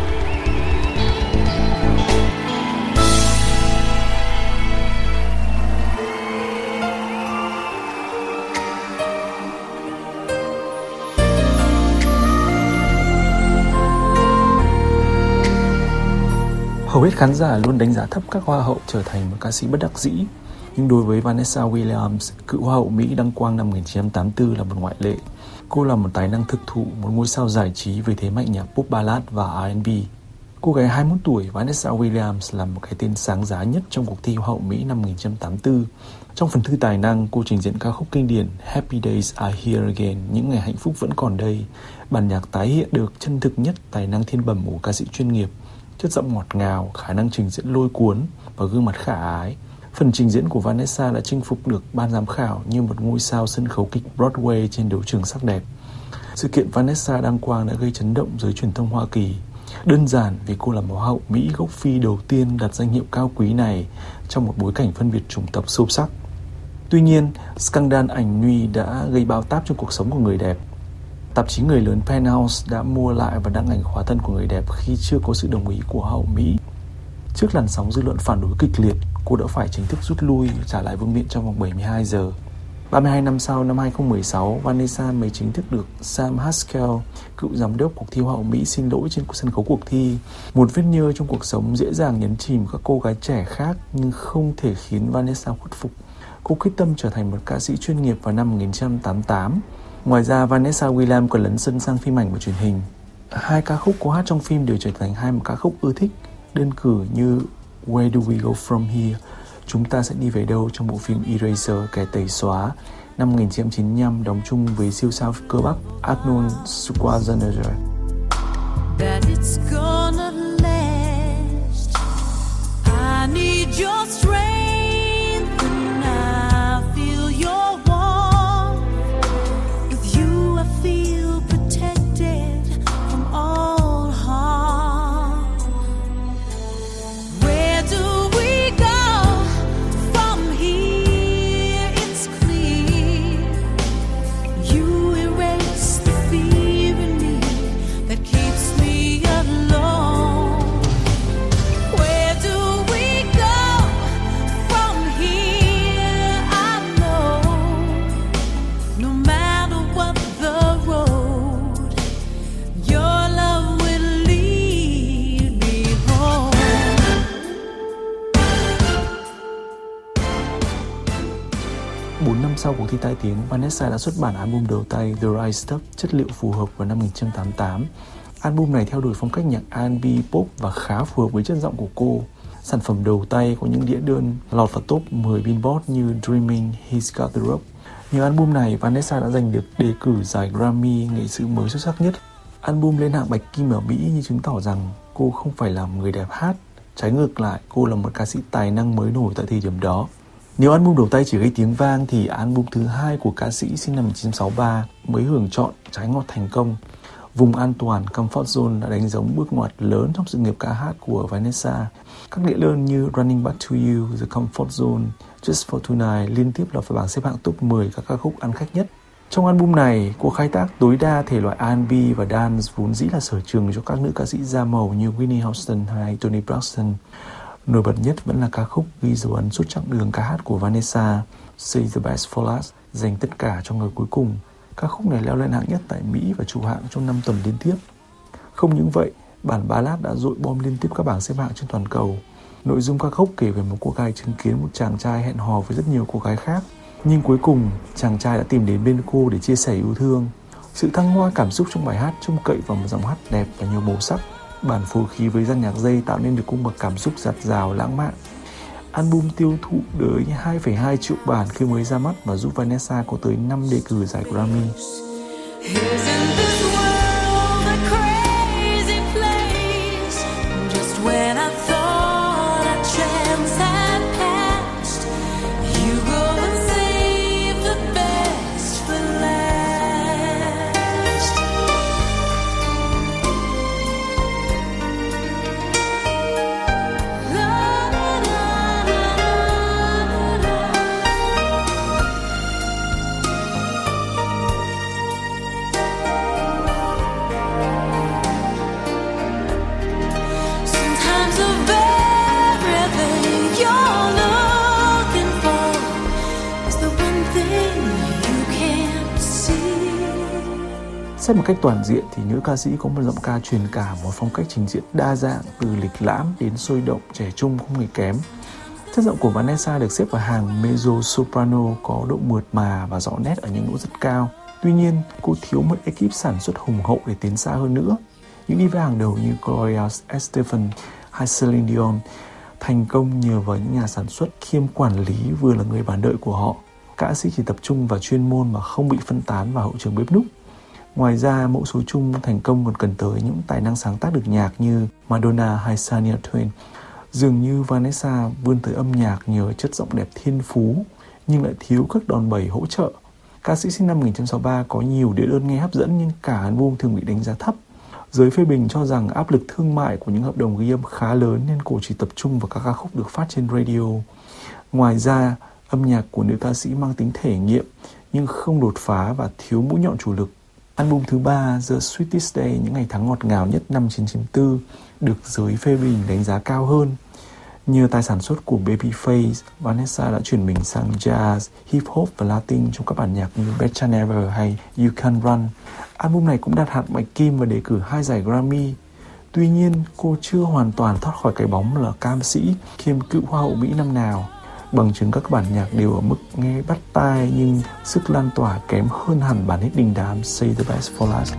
Hầu hết khán giả luôn đánh giá thấp các hoa hậu trở thành một ca sĩ bất đắc dĩ. Nhưng đối với Vanessa Williams, cựu hoa hậu Mỹ đăng quang năm một nghìn chín trăm tám mươi tư là một ngoại lệ. Cô là một tài năng thực thụ, một ngôi sao giải trí với thế mạnh nhạc pop ballad và R and B. Cô gái hai mươi mốt tuổi Vanessa Williams là một cái tên sáng giá nhất trong cuộc thi Hoa hậu Mỹ năm một nghìn chín trăm tám mươi tư. Trong phần thư tài năng, cô trình diễn ca khúc kinh điển Happy Days Are Here Again, những ngày hạnh phúc vẫn còn đây. Bản nhạc tái hiện được chân thực nhất tài năng thiên bẩm của ca sĩ chuyên nghiệp. Chất giọng ngọt ngào, khả năng trình diễn lôi cuốn và gương mặt khả ái. Phần trình diễn của Vanessa đã chinh phục được ban giám khảo như một ngôi sao sân khấu kịch Broadway trên đấu trường sắc đẹp. Sự kiện Vanessa đăng quang đã gây chấn động giới truyền thông Hoa Kỳ. Đơn giản vì cô là một hoa hậu Mỹ gốc Phi đầu tiên đạt danh hiệu cao quý này trong một bối cảnh phân biệt chủng tộc sâu sắc. Tuy nhiên, scandal ảnh nui đã gây bao táp trong cuộc sống của người đẹp. Tạp chí người lớn Penthouse đã mua lại và đăng ảnh khỏa thân của người đẹp khi chưa có sự đồng ý của Hoa hậu Mỹ. Trước làn sóng dư luận phản đối kịch liệt, cô đã phải chính thức rút lui, trả lại vương miện trong vòng bảy mươi hai giờ. ba mươi hai năm sau, năm hai không một sáu, Vanessa mới chính thức được Sam Haskell, cựu giám đốc cuộc thi Hoa hậu Mỹ xin lỗi trên sân khấu cuộc thi. Một vết nhơ trong cuộc sống dễ dàng nhấn chìm các cô gái trẻ khác nhưng không thể khiến Vanessa khuất phục. Cô quyết tâm trở thành một ca sĩ chuyên nghiệp vào năm một nghìn chín trăm tám mươi tám. Ngoài ra, Vanessa Williams còn lấn sân sang phim ảnh và truyền hình. Hai ca khúc cô hát trong phim đều trở thành hai một ca khúc ưa thích, đơn cử như Where Do We Go From Here, Chúng ta sẽ đi về đâu trong bộ phim Eraser, Kẻ tẩy xóa, năm một nghìn chín trăm chín mươi lăm đóng chung với siêu sao cơ bắp Arnold Schwarzenegger. That it's gonna last. I need your strength and I feel your warmth. With you I feel protected from all harm. Where do we go from here? It's clear. You erase the fear in me that keeps me alone. Where do we go from here? I know no matter what the road, your love will lead me home. Bốn năm sau cuộc thi tai tiếng, Vanessa đã xuất bản album đầu tay The Right Stuff, chất liệu phù hợp vào năm một nghìn chín trăm tám mươi tám. Album này theo đuổi phong cách nhạc R and B pop và khá phù hợp với chất giọng của cô. Sản phẩm đầu tay có những đĩa đơn lọt vào top mười Billboard như Dreaming, He's Got The Rope. Nhờ album này, Vanessa đã giành được đề cử giải Grammy nghệ sĩ mới xuất sắc nhất. Album lên hạng bạch kim ở Mỹ như chứng tỏ rằng cô không phải là một người đẹp hát. Trái ngược lại, cô là một ca sĩ tài năng mới nổi tại thời điểm đó. Nếu album đầu tay chỉ gây tiếng vang thì album thứ hai của ca sĩ sinh năm một nghìn chín trăm sáu mươi ba mới hưởng trọn trái ngọt thành công. Vùng an toàn Comfort Zone đã đánh dấu bước ngoặt lớn trong sự nghiệp ca hát của Vanessa. Các đĩa đơn như Running Back to You, The Comfort Zone, Just for Tonight liên tiếp lọt vào bảng xếp hạng top mười các ca khúc ăn khách nhất. Trong album này, cô khai thác tối đa thể loại R and B và dance vốn dĩ là sở trường cho các nữ ca sĩ da màu như Whitney Houston hay Toni Braxton. Nổi bật nhất vẫn là ca khúc ghi dấu ấn suốt chặng đường ca hát của Vanessa, Save the Best for Last, dành tất cả cho người cuối cùng. Ca khúc này leo lên hạng nhất tại Mỹ và trụ hạng trong năm tuần liên tiếp. Không những vậy, bản ballad đã dội bom liên tiếp các bảng xếp hạng trên toàn cầu. Nội dung ca khúc kể về một cô gái chứng kiến một chàng trai hẹn hò với rất nhiều cô gái khác, nhưng cuối cùng chàng trai đã tìm đến bên cô để chia sẻ yêu thương. Sự thăng hoa cảm xúc trong bài hát trông cậy vào một giọng hát đẹp và nhiều màu sắc. Bản phối khí với dàn nhạc dây tạo nên được cung bậc cảm xúc dạt dào lãng mạn. Album tiêu thụ tới hai phẩy hai triệu bản khi mới ra mắt và giúp Vanessa có tới năm đề cử giải Grammy. Xét một cách toàn diện thì nữ ca sĩ có một giọng ca truyền cảm, một phong cách trình diễn đa dạng từ lịch lãm đến sôi động, trẻ trung không hề kém. Chất giọng của Vanessa được xếp vào hàng mezzo soprano có độ mượt mà và rõ nét ở những nốt rất cao. Tuy nhiên, cô thiếu một ekip sản xuất hùng hậu để tiến xa hơn nữa. Những diva hàng đầu như Gloria Estefan hay Celine Dion thành công nhờ vào những nhà sản xuất kiêm quản lý vừa là người bán đợi của họ. Các ca sĩ chỉ tập trung vào chuyên môn mà không bị phân tán vào hậu trường bếp núc. Ngoài ra, mẫu số chung thành công còn cần tới những tài năng sáng tác được nhạc như Madonna hay Shania Twain. Dường như Vanessa vươn tới âm nhạc nhờ chất giọng đẹp thiên phú, nhưng lại thiếu các đòn bẩy hỗ trợ. Ca sĩ sinh năm một nghìn chín trăm sáu mươi ba có nhiều đĩa đơn nghe hấp dẫn nhưng cả album thường bị đánh giá thấp. Giới phê bình cho rằng áp lực thương mại của những hợp đồng ghi âm khá lớn nên cô chỉ tập trung vào các ca khúc được phát trên radio. Ngoài ra, âm nhạc của nữ ca sĩ mang tính thể nghiệm nhưng không đột phá và thiếu mũi nhọn chủ lực. Album thứ ba, The Sweetest Day, những ngày tháng ngọt ngào nhất năm một nghìn chín trăm chín mươi tư, được giới phê bình đánh giá cao hơn. Nhờ tài sản xuất của Babyface, Vanessa đã chuyển mình sang jazz, hip hop và Latin trong các bản nhạc như Better Never hay You Can Run. Album này cũng đạt hạng bạch kim và đề cử hai giải Grammy. Tuy nhiên, cô chưa hoàn toàn thoát khỏi cái bóng là ca sĩ kiêm cựu Hoa hậu Mỹ năm nào. Bằng chứng các bản nhạc đều ở mức nghe bắt tai nhưng sức lan tỏa kém hơn hẳn bản hit đình đám Save the Best for Last.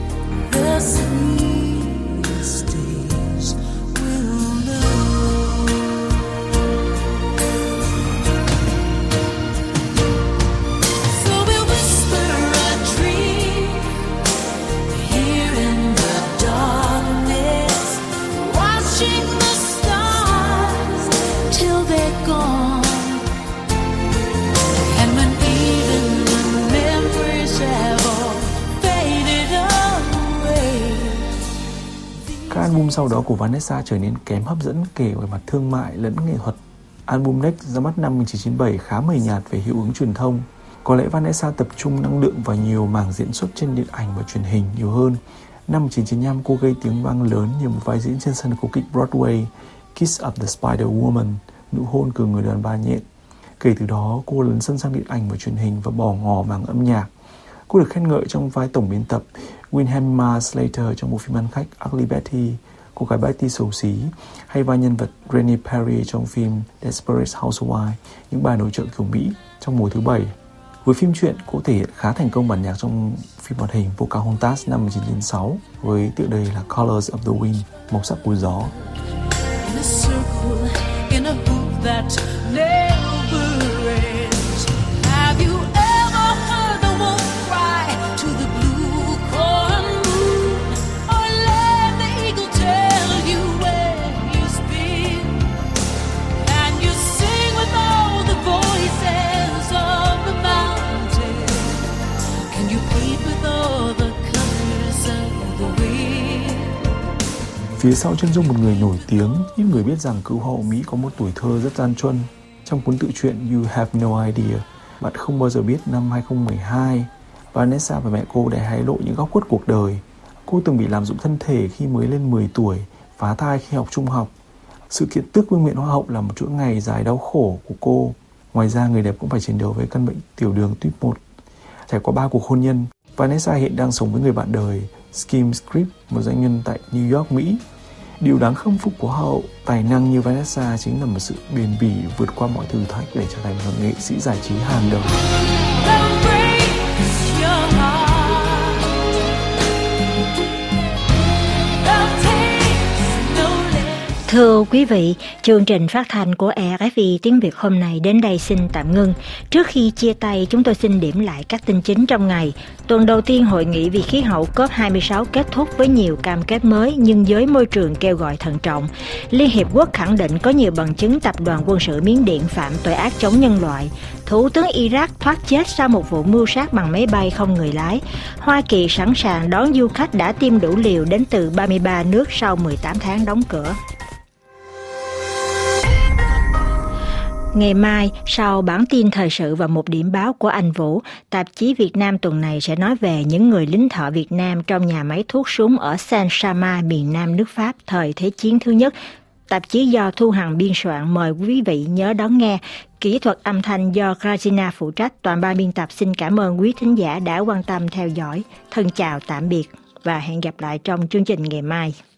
Album sau đó của Vanessa trở nên kém hấp dẫn kể về mặt thương mại lẫn nghệ thuật. Album Next ra mắt năm một nghìn chín trăm chín mươi bảy khá mờ nhạt về hiệu ứng truyền thông. Có lẽ Vanessa tập trung năng lượng vào nhiều mảng diễn xuất trên điện ảnh và truyền hình nhiều hơn. Năm một nghìn chín trăm chín mươi lăm, cô gây tiếng vang lớn nhờ một vai diễn trên sân khấu kịch Broadway, Kiss of the Spider Woman, nụ hôn của người đàn bà nhện. Kể từ đó, cô lấn sân sang điện ảnh và truyền hình và bỏ ngỏ mảng âm nhạc. Cô được khen ngợi trong vai tổng biên tập Wilhelmina Slater trong bộ phim ăn khách Ugly Betty, cô gái Betty xấu xí, hay vai nhân vật Renee Perry trong phim Desperate Housewives, những bà nội trợ kiểu Mỹ trong mùa thứ bảy. Với phim truyện, cô thể hiện khá thành công bản nhạc trong phim hoạt hình Pocahontas năm một nghìn chín trăm chín mươi sáu với tựa đề là Colors of the Wind, màu sắc của gió. Phía sau chân dung một người nổi tiếng, ít người biết rằng cựu Hoa hậu Mỹ có một tuổi thơ rất gian truân. Trong cuốn tự truyện You Have No Idea, bạn không bao giờ biết năm hai không một hai, Vanessa và mẹ cô đã hé lộ những góc khuất cuộc đời. Cô từng bị lạm dụng thân thể khi mới lên mười tuổi, phá thai khi học trung học. Sự kiện tước vương miện Hoa hậu là một chuỗi ngày dài đau khổ của cô. Ngoài ra, người đẹp cũng phải chiến đấu với căn bệnh tiểu đường tuyếp một. Trải qua ba cuộc hôn nhân, Vanessa hiện đang sống với người bạn đời Skim Script, một doanh nhân tại New York, Mỹ. Điều đáng khâm phục của Hoa hậu tài năng như Vanessa chính là một sự bền bỉ vượt qua mọi thử thách để trở thành một nghệ sĩ giải trí hàng đầu. Thưa quý vị, chương trình phát thanh của e rờ ép i tiếng Việt hôm nay đến đây xin tạm ngưng. Trước khi chia tay, chúng tôi xin điểm lại các tin chính trong ngày. Tuần đầu tiên, Hội nghị vì khí hậu cốp hai mươi sáu kết thúc với nhiều cam kết mới, nhưng giới môi trường kêu gọi thận trọng. Liên Hiệp Quốc khẳng định có nhiều bằng chứng tập đoàn quân sự Miến Điện phạm tội ác chống nhân loại. Thủ tướng Iraq thoát chết sau một vụ mưu sát bằng máy bay không người lái. Hoa Kỳ sẵn sàng đón du khách đã tiêm đủ liều đến từ ba mươi ba nước sau mười tám tháng đóng cửa. Ngày mai, sau bản tin thời sự và một điểm báo của anh Vũ, tạp chí Việt Nam tuần này sẽ nói về những người lính thợ Việt Nam trong nhà máy thuốc súng ở Saint-Chamond, miền Nam nước Pháp, thời Thế chiến thứ nhất. Tạp chí do Thu Hằng biên soạn, mời quý vị nhớ đón nghe. Kỹ thuật âm thanh do Krajina phụ trách. Toàn ban biên tập xin cảm ơn quý thính giả đã quan tâm theo dõi. Thân chào tạm biệt và hẹn gặp lại trong chương trình ngày mai.